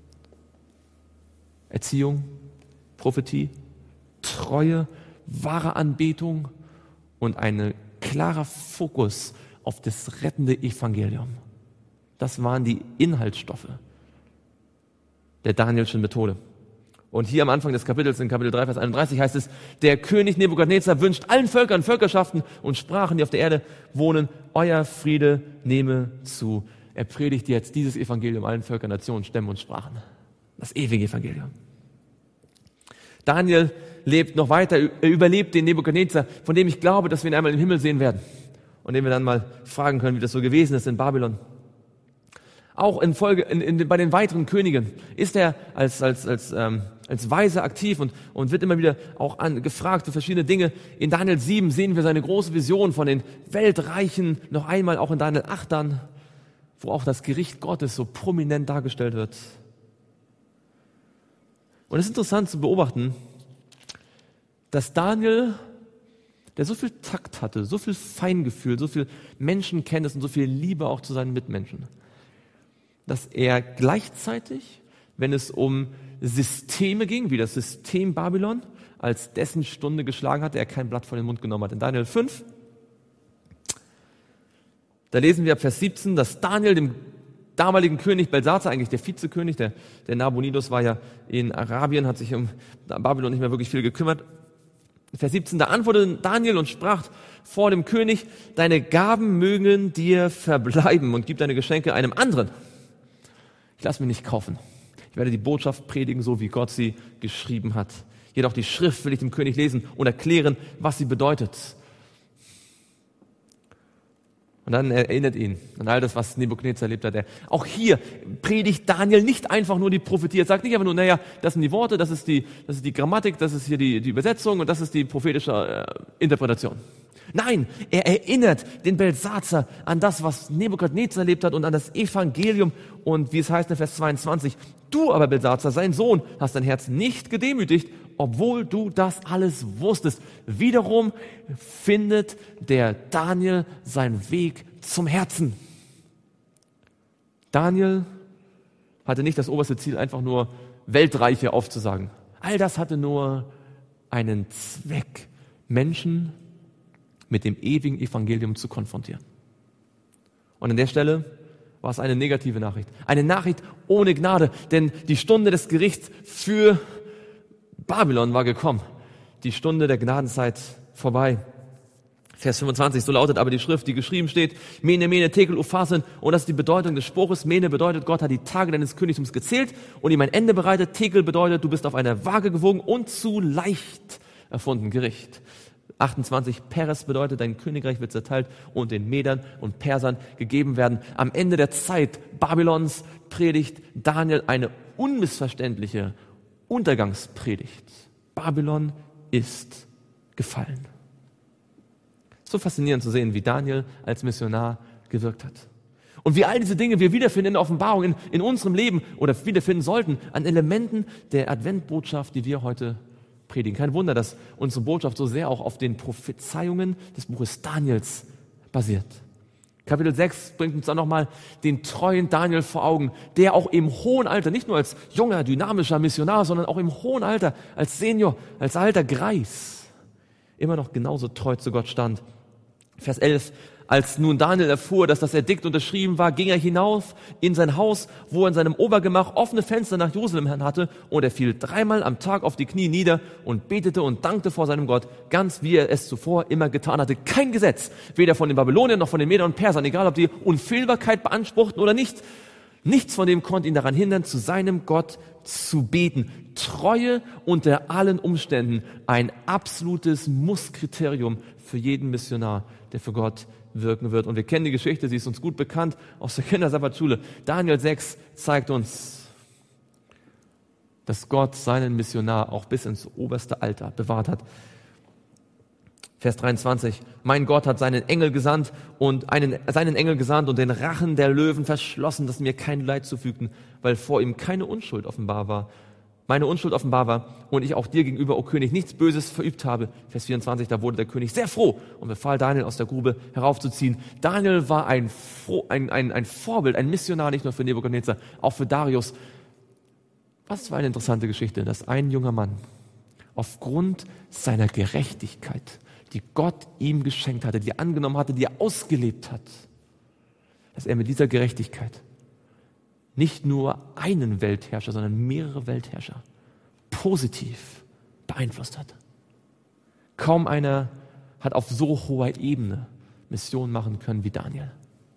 Erziehung, Prophetie, Treue, wahre Anbetung und ein klarer Fokus auf das rettende Evangelium. Das waren die Inhaltsstoffe der Danielschen Methode. Und hier am Anfang des Kapitels, in Kapitel 3, Vers 31 heißt es, der König Nebukadnezar wünscht allen Völkern, Völkerschaften und Sprachen, die auf der Erde wohnen, euer Friede nehme zu. Er predigt jetzt dieses Evangelium allen Völkern, Nationen, Stämmen und Sprachen. Das ewige Evangelium. Daniel lebt noch weiter, er überlebt den Nebukadnezar, von dem ich glaube, dass wir ihn einmal im Himmel sehen werden. Und den wir dann mal fragen können, wie das so gewesen ist in Babylon. Auch bei den weiteren Königen ist er als Weise aktiv und wird immer wieder auch gefragt für verschiedene Dinge. In Daniel 7 sehen wir seine große Vision von den Weltreichen, noch einmal auch in Daniel 8 dann, wo auch das Gericht Gottes so prominent dargestellt wird. Und es ist interessant zu beobachten, dass Daniel, der so viel Takt hatte, so viel Feingefühl, so viel Menschenkenntnis und so viel Liebe auch zu seinen Mitmenschen, dass er gleichzeitig, wenn es um Systeme ging, wie das System Babylon, als dessen Stunde geschlagen hatte, er kein Blatt vor den Mund genommen hat. In Daniel 5, da lesen wir ab Vers 17, dass Daniel dem damaligen König Belsazar, eigentlich der Vizekönig, der Nabonidus war ja in Arabien, hat sich um Babylon nicht mehr wirklich viel gekümmert. Vers 17, da antwortete Daniel und sprach vor dem König, deine Gaben mögen dir verbleiben und gib deine Geschenke einem anderen. Ich lasse mich nicht kaufen. Ich werde die Botschaft predigen, so wie Gott sie geschrieben hat. Jedoch die Schrift will ich dem König lesen und erklären, was sie bedeutet. Und dann erinnert ihn an all das, was Nebukadnezar erlebt hat. Auch hier predigt Daniel nicht einfach nur die Prophetie. Er sagt nicht einfach nur, naja, das sind die Worte, das ist die Grammatik, das ist hier die Übersetzung und das ist die prophetische Interpretation. Nein, er erinnert den Belsazar an das, was Nebukadnezar erlebt hat und an das Evangelium. Und wie es heißt in Vers 22, du aber, Belsazar, sein Sohn, hast dein Herz nicht gedemütigt, obwohl du das alles wusstest. Wiederum findet der Daniel seinen Weg zum Herzen. Daniel hatte nicht das oberste Ziel, einfach nur Weltreiche aufzusagen. All das hatte nur einen Zweck, Menschen mit dem ewigen Evangelium zu konfrontieren. Und an der Stelle war es eine negative Nachricht. Eine Nachricht ohne Gnade, denn die Stunde des Gerichts für Babylon war gekommen. Die Stunde der Gnadenzeit vorbei. Vers 25, so lautet aber die Schrift, die geschrieben steht, Mene, Mene, Tekel, Upharsin, und das ist die Bedeutung des Spruches. Mene bedeutet, Gott hat die Tage deines Königtums gezählt und ihm ein Ende bereitet. Tekel bedeutet, du bist auf einer Waage gewogen und zu leicht erfunden. Gericht. 28, Peres bedeutet, dein Königreich wird zerteilt und den Medern und Persern gegeben werden. Am Ende der Zeit Babylons predigt Daniel eine unmissverständliche Untergangspredigt. Babylon ist gefallen. So faszinierend zu sehen, wie Daniel als Missionar gewirkt hat. Und wie all diese Dinge wir wiederfinden in der Offenbarung, in unserem Leben oder wiederfinden sollten an Elementen der Adventbotschaft, die wir heute predigen. Kein Wunder, dass unsere Botschaft so sehr auch auf den Prophezeiungen des Buches Daniels basiert. Kapitel 6 bringt uns dann nochmal den treuen Daniel vor Augen, der auch im hohen Alter, nicht nur als junger, dynamischer Missionar, sondern auch im hohen Alter, als Senior, als alter Greis, immer noch genauso treu zu Gott stand. Vers 11, als nun Daniel erfuhr, dass das Edikt unterschrieben war, ging er hinauf in sein Haus, wo er in seinem Obergemach offene Fenster nach Jerusalem hatte, und er fiel 3-mal am Tag auf die Knie nieder und betete und dankte vor seinem Gott, ganz wie er es zuvor immer getan hatte. Kein Gesetz, weder von den Babyloniern noch von den Medern und Persern, egal ob die Unfehlbarkeit beanspruchten oder nicht, nichts von dem konnte ihn daran hindern, zu seinem Gott zu beten. Treue unter allen Umständen, ein absolutes Musskriterium für jeden Missionar, der für Gott wirken wird. Und wir kennen die Geschichte, sie ist uns gut bekannt aus der Kindersabbatschule. Daniel 6 zeigt uns, dass Gott seinen Missionar auch bis ins oberste Alter bewahrt hat. Vers 23, mein Gott hat seinen Engel gesandt und den Rachen der Löwen verschlossen, dass sie mir kein Leid zufügten, weil vor ihm keine Unschuld offenbar war. Meine Unschuld offenbar war und ich auch dir gegenüber, o König, nichts Böses verübt habe. Vers 24, da wurde der König sehr froh und befahl Daniel aus der Grube heraufzuziehen. Daniel war ein Vorbild, ein Missionar, nicht nur für Nebukadnezar, auch für Darius. Was für eine interessante Geschichte, dass ein junger Mann aufgrund seiner Gerechtigkeit, die Gott ihm geschenkt hatte, die er angenommen hatte, die er ausgelebt hat, dass er mit dieser Gerechtigkeit nicht nur einen Weltherrscher, sondern mehrere Weltherrscher positiv beeinflusst hat. Kaum einer hat auf so hoher Ebene Mission machen können wie Daniel.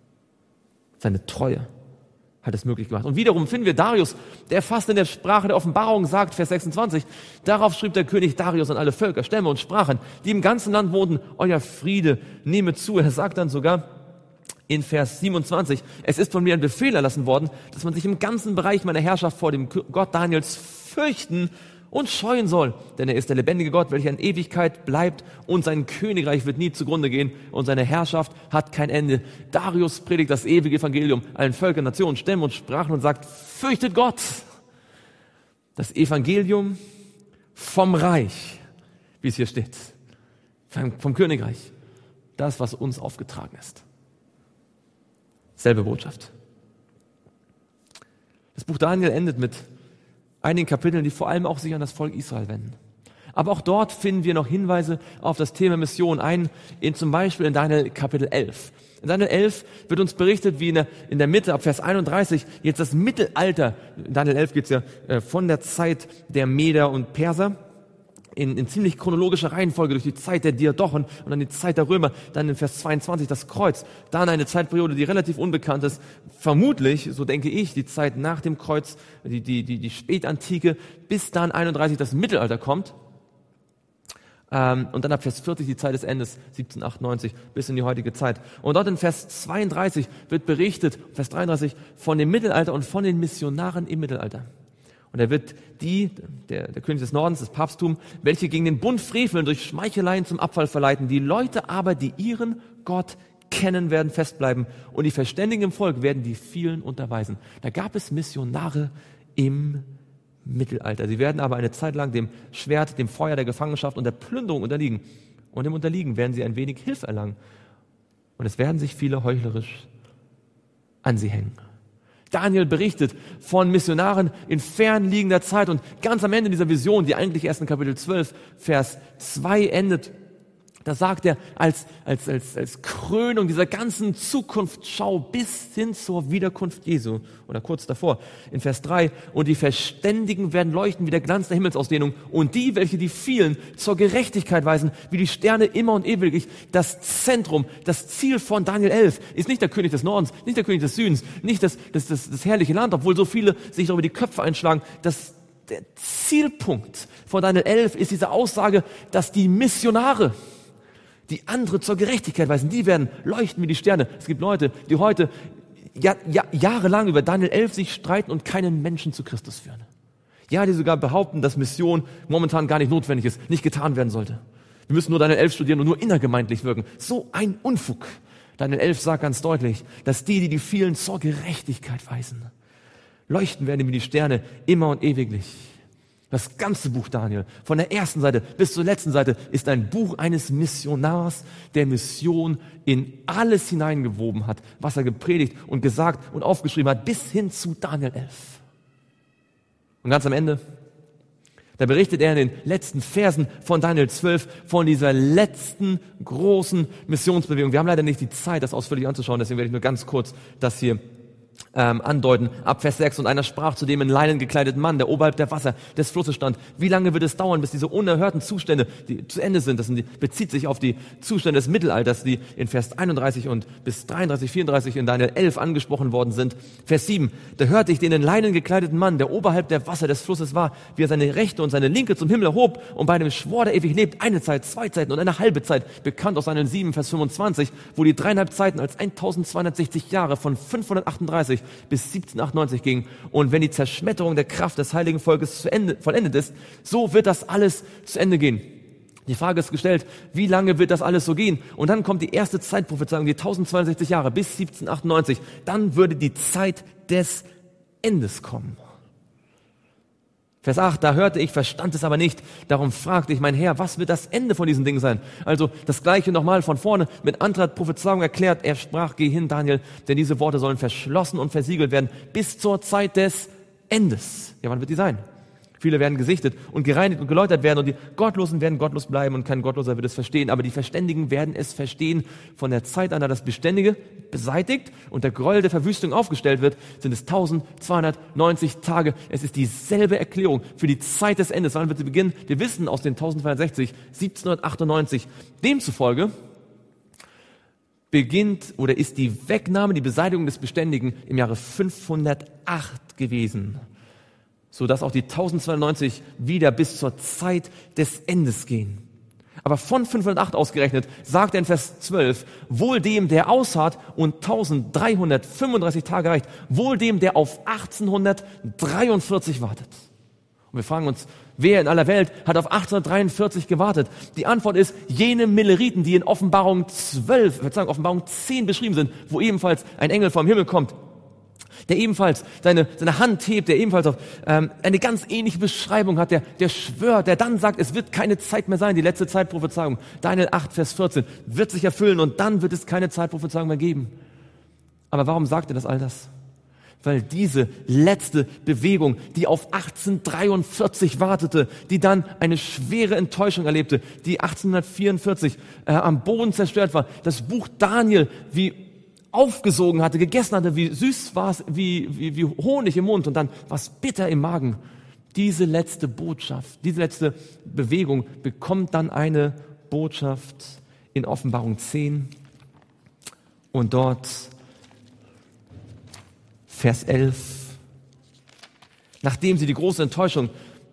Seine Treue hat es möglich gemacht. Und wiederum finden wir Darius, der fast in der Sprache der Offenbarung sagt, Vers 26, darauf schrieb der König Darius an alle Völker, Stämme und Sprachen, die im ganzen Land wohnten, euer Friede nehme zu. Er sagt dann sogar in Vers 27, es ist von mir ein Befehl erlassen worden, dass man sich im ganzen Bereich meiner Herrschaft vor dem Gott Daniels fürchten und scheuen soll. Denn er ist der lebendige Gott, welcher in Ewigkeit bleibt und sein Königreich wird nie zugrunde gehen und seine Herrschaft hat kein Ende. Darius predigt das ewige Evangelium allen Völkern, Nationen, Stämmen und Sprachen und sagt, fürchtet Gott. Das Evangelium vom Reich, wie es hier steht, vom Königreich, das, was uns aufgetragen ist. Selbe Botschaft. Das Buch Daniel endet mit einigen Kapiteln, die vor allem auch sich an das Volk Israel wenden. Aber auch dort finden wir noch Hinweise auf das Thema Mission zum Beispiel in Daniel Kapitel 11. In Daniel 11 wird uns berichtet, wie in der Mitte, ab Vers 31, jetzt das Mittelalter, in Daniel 11 geht es ja von der Zeit der Meder und Perser, in ziemlich chronologischer Reihenfolge durch die Zeit der Diadochen und dann die Zeit der Römer, dann in Vers 22 das Kreuz, dann eine Zeitperiode, die relativ unbekannt ist, vermutlich, so denke ich, die Zeit nach dem Kreuz, die Spätantike, bis dann 31 das Mittelalter kommt und dann ab Vers 40 die Zeit des Endes, 1798 bis in die heutige Zeit. Und dort in Vers 32 wird berichtet, Vers 33, von dem Mittelalter und von den Missionaren im Mittelalter. Und er wird der König des Nordens, das Papsttum, welche gegen den Bund freveln, durch Schmeicheleien zum Abfall verleiten. Die Leute aber, die ihren Gott kennen, werden festbleiben. Und die Verständigen im Volk werden die vielen unterweisen. Da gab es Missionare im Mittelalter. Sie werden aber eine Zeit lang dem Schwert, dem Feuer der Gefangenschaft und der Plünderung unterliegen. Und im Unterliegen werden sie ein wenig Hilfe erlangen. Und es werden sich viele heuchlerisch an sie hängen. Daniel berichtet von Missionaren in fernliegender Zeit und ganz am Ende dieser Vision, die eigentlich erst in Kapitel 12, Vers 2 endet, Da sagt er als Krönung dieser ganzen Zukunftsschau bis hin zur Wiederkunft Jesu oder kurz davor in Vers 3: Und die Verständigen werden leuchten wie der Glanz der Himmelsausdehnung und die, welche die vielen zur Gerechtigkeit weisen, wie die Sterne immer und ewig. Das Zentrum, das Ziel von Daniel 11 ist nicht der König des Nordens, nicht der König des Südens, nicht das herrliche Land, obwohl so viele sich darüber die Köpfe einschlagen. Der Zielpunkt von Daniel 11 ist diese Aussage, dass die Missionare, die andere zur Gerechtigkeit weisen, die werden leuchten wie die Sterne. Es gibt Leute, die heute jahrelang über Daniel 11 sich streiten und keinen Menschen zu Christus führen. Ja, die sogar behaupten, dass Mission momentan gar nicht notwendig ist, nicht getan werden sollte. Wir müssen nur Daniel 11 studieren und nur innergemeindlich wirken. So ein Unfug. Daniel 11 sagt ganz deutlich, dass die vielen zur Gerechtigkeit weisen, leuchten werden wie die Sterne immer und ewiglich. Das ganze Buch Daniel, von der ersten Seite bis zur letzten Seite, ist ein Buch eines Missionars, der Mission in alles hineingewoben hat, was er gepredigt und gesagt und aufgeschrieben hat, bis hin zu Daniel 11. Und ganz am Ende, da berichtet er in den letzten Versen von Daniel 12 von dieser letzten großen Missionsbewegung. Wir haben leider nicht die Zeit, das ausführlich anzuschauen, deswegen werde ich nur ganz kurz das hier andeuten, ab Vers 6. Und einer sprach zu dem in Leinen gekleideten Mann, der oberhalb der Wasser des Flusses stand: Wie lange wird es dauern, bis diese unerhörten Zustände, die zu Ende sind? Das bezieht sich auf die Zustände des Mittelalters, die in Vers 31 und bis 33, 34 in Daniel 11 angesprochen worden sind. Vers 7. Da hörte ich den in Leinen gekleideten Mann, der oberhalb der Wasser des Flusses war, wie er seine rechte und seine linke zum Himmel erhob und bei dem schwor, der ewig lebt, eine Zeit, 2 Zeiten und eine halbe Zeit, bekannt aus Daniel 7, Vers 25, wo die 3,5 Zeiten als 1260 Jahre von 538 bis 1798 ging. Und wenn die Zerschmetterung der Kraft des heiligen Volkes vollendet ist, so wird das alles zu Ende gehen. Die Frage ist gestellt, wie lange wird das alles so gehen? Und dann kommt die erste Zeitprophezeiung, die 1062 Jahre bis 1798. Dann würde die Zeit des Endes kommen. Vers 8, da hörte ich, verstand es aber nicht. Darum fragte ich, mein Herr, was wird das Ende von diesen Dingen sein? Also das Gleiche nochmal von vorne mit anderer Prophezeiung erklärt. Er sprach, geh hin, Daniel, denn diese Worte sollen verschlossen und versiegelt werden bis zur Zeit des Endes. Ja, wann wird die sein? Viele werden gesichtet und gereinigt und geläutert werden und die Gottlosen werden gottlos bleiben und kein Gottloser wird es verstehen. Aber die Verständigen werden es verstehen. Von der Zeit an, da das Beständige beseitigt und der Gräuel der Verwüstung aufgestellt wird, sind es 1290 Tage. Es ist dieselbe Erklärung für die Zeit des Endes. Wann wird sie beginnen? Wir wissen aus den 1260, 1798. Demzufolge beginnt oder ist die Wegnahme, die Beseitigung des Beständigen im Jahre 508 gewesen, sodass auch die 1092 wieder bis zur Zeit des Endes gehen. Aber von 508 ausgerechnet sagt er in Vers 12, wohl dem, der ausharrt und 1335 Tage reicht, wohl dem, der auf 1843 wartet. Und wir fragen uns, wer in aller Welt hat auf 1843 gewartet? Die Antwort ist, jene Milleriten, die in Offenbarung 10 beschrieben sind, wo ebenfalls ein Engel vom Himmel kommt, der ebenfalls seine Hand hebt, der ebenfalls auf eine ganz ähnliche Beschreibung hat, der schwört, der dann sagt, es wird keine Zeit mehr sein, die letzte Zeitprophezeiung, Daniel 8, Vers 14, wird sich erfüllen und dann wird es keine Zeitprophezeiung mehr geben. Aber warum sagt er das all das? Weil diese letzte Bewegung, die auf 1843 wartete, die dann eine schwere Enttäuschung erlebte, die 1844 am Boden zerstört war, das Buch Daniel wie aufgesogen hatte, gegessen hatte, wie süß war es, wie Honig im Mund und dann was bitter im Magen. Diese letzte Botschaft, diese letzte Bewegung bekommt dann eine Botschaft in Offenbarung 10 und dort Vers 11. Nachdem sie die große Enttäuschung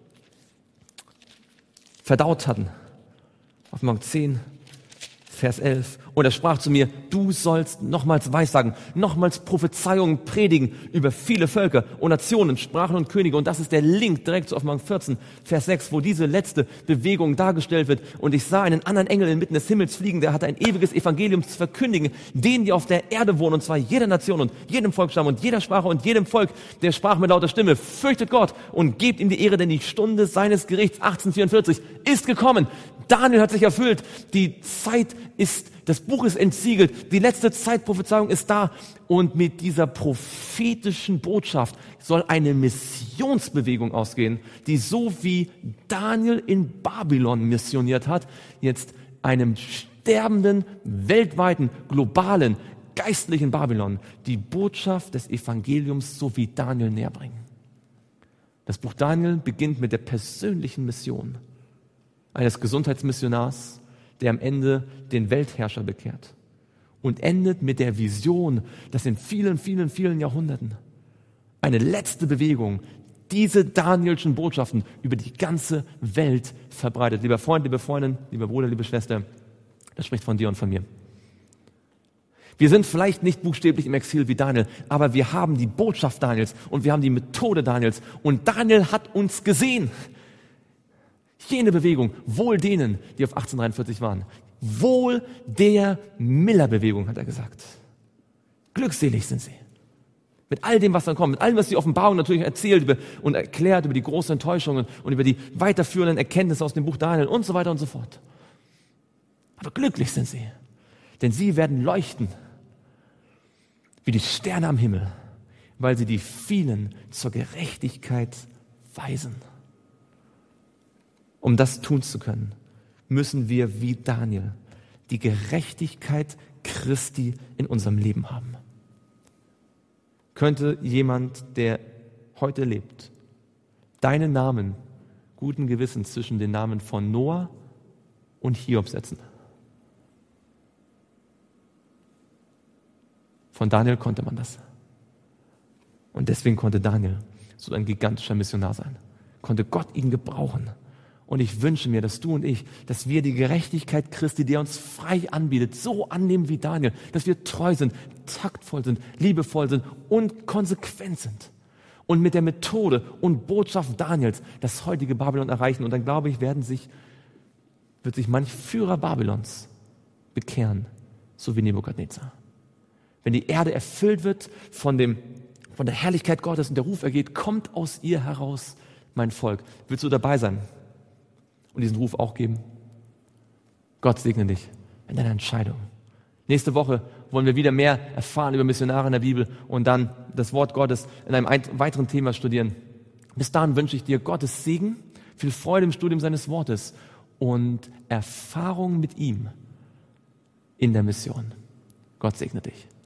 verdaut hatten, Offenbarung 10, Vers 11. Und er sprach zu mir, du sollst nochmals Weissagen, nochmals Prophezeiungen predigen über viele Völker und Nationen, Sprachen und Könige. Und das ist der Link direkt zu Offenbarung 14, Vers 6, wo diese letzte Bewegung dargestellt wird. Und ich sah einen anderen Engel inmitten des Himmels fliegen, der hatte ein ewiges Evangelium zu verkündigen, denen, die auf der Erde wohnen, und zwar jeder Nation und jedem Volksstamm und jeder Sprache und jedem Volk. Der sprach mit lauter Stimme, fürchtet Gott und gebt ihm die Ehre, denn die Stunde seines Gerichts 1844 ist gekommen. Daniel hat sich erfüllt. Die Zeit ist, das Buch ist entsiegelt. Die letzte Zeitprophezeiung ist da. Und mit dieser prophetischen Botschaft soll eine Missionsbewegung ausgehen, die so wie Daniel in Babylon missioniert hat, jetzt einem sterbenden, weltweiten, globalen, geistlichen Babylon die Botschaft des Evangeliums so wie Daniel näher bringen. Das Buch Daniel beginnt mit der persönlichen Mission eines Gesundheitsmissionars, der am Ende den Weltherrscher bekehrt, und endet mit der Vision, dass in vielen, vielen, vielen Jahrhunderten eine letzte Bewegung diese Danielschen Botschaften über die ganze Welt verbreitet. Lieber Freund, liebe Freundin, lieber Bruder, liebe Schwester, das spricht von dir und von mir. Wir sind vielleicht nicht buchstäblich im Exil wie Daniel, aber wir haben die Botschaft Daniels und wir haben die Methode Daniels. Und Daniel hat uns gesehen. Jene Bewegung, wohl denen, die auf 1843 waren. Wohl der Miller-Bewegung, hat er gesagt. Glückselig sind sie. Mit all dem, was dann kommt, mit allem, was die Offenbarung natürlich erzählt und erklärt über die großen Enttäuschungen und über die weiterführenden Erkenntnisse aus dem Buch Daniel und so weiter und so fort. Aber glücklich sind sie, denn sie werden leuchten wie die Sterne am Himmel, weil sie die vielen zur Gerechtigkeit weisen. Um das tun zu können, müssen wir wie Daniel die Gerechtigkeit Christi in unserem Leben haben. Könnte jemand, der heute lebt, deinen Namen guten Gewissens zwischen den Namen von Noah und Hiob setzen? Von Daniel konnte man das. Und deswegen konnte Daniel so ein gigantischer Missionar sein. Konnte Gott ihn gebrauchen. Und ich wünsche mir, dass du und ich, dass wir die Gerechtigkeit Christi, die er uns frei anbietet, so annehmen wie Daniel, dass wir treu sind, taktvoll sind, liebevoll sind und konsequent sind. Und mit der Methode und Botschaft Daniels das heutige Babylon erreichen. Und dann glaube ich, wird sich manch Führer Babylons bekehren, so wie Nebukadnezar. Wenn die Erde erfüllt wird von der Herrlichkeit Gottes und der Ruf ergeht, kommt aus ihr heraus, mein Volk. Willst du dabei sein und diesen Ruf auch geben? Gott segne dich in deiner Entscheidung. Nächste Woche wollen wir wieder mehr erfahren über Missionare in der Bibel und dann das Wort Gottes in einem weiteren Thema studieren. Bis dahin wünsche ich dir Gottes Segen, viel Freude im Studium seines Wortes und Erfahrung mit ihm in der Mission. Gott segne dich.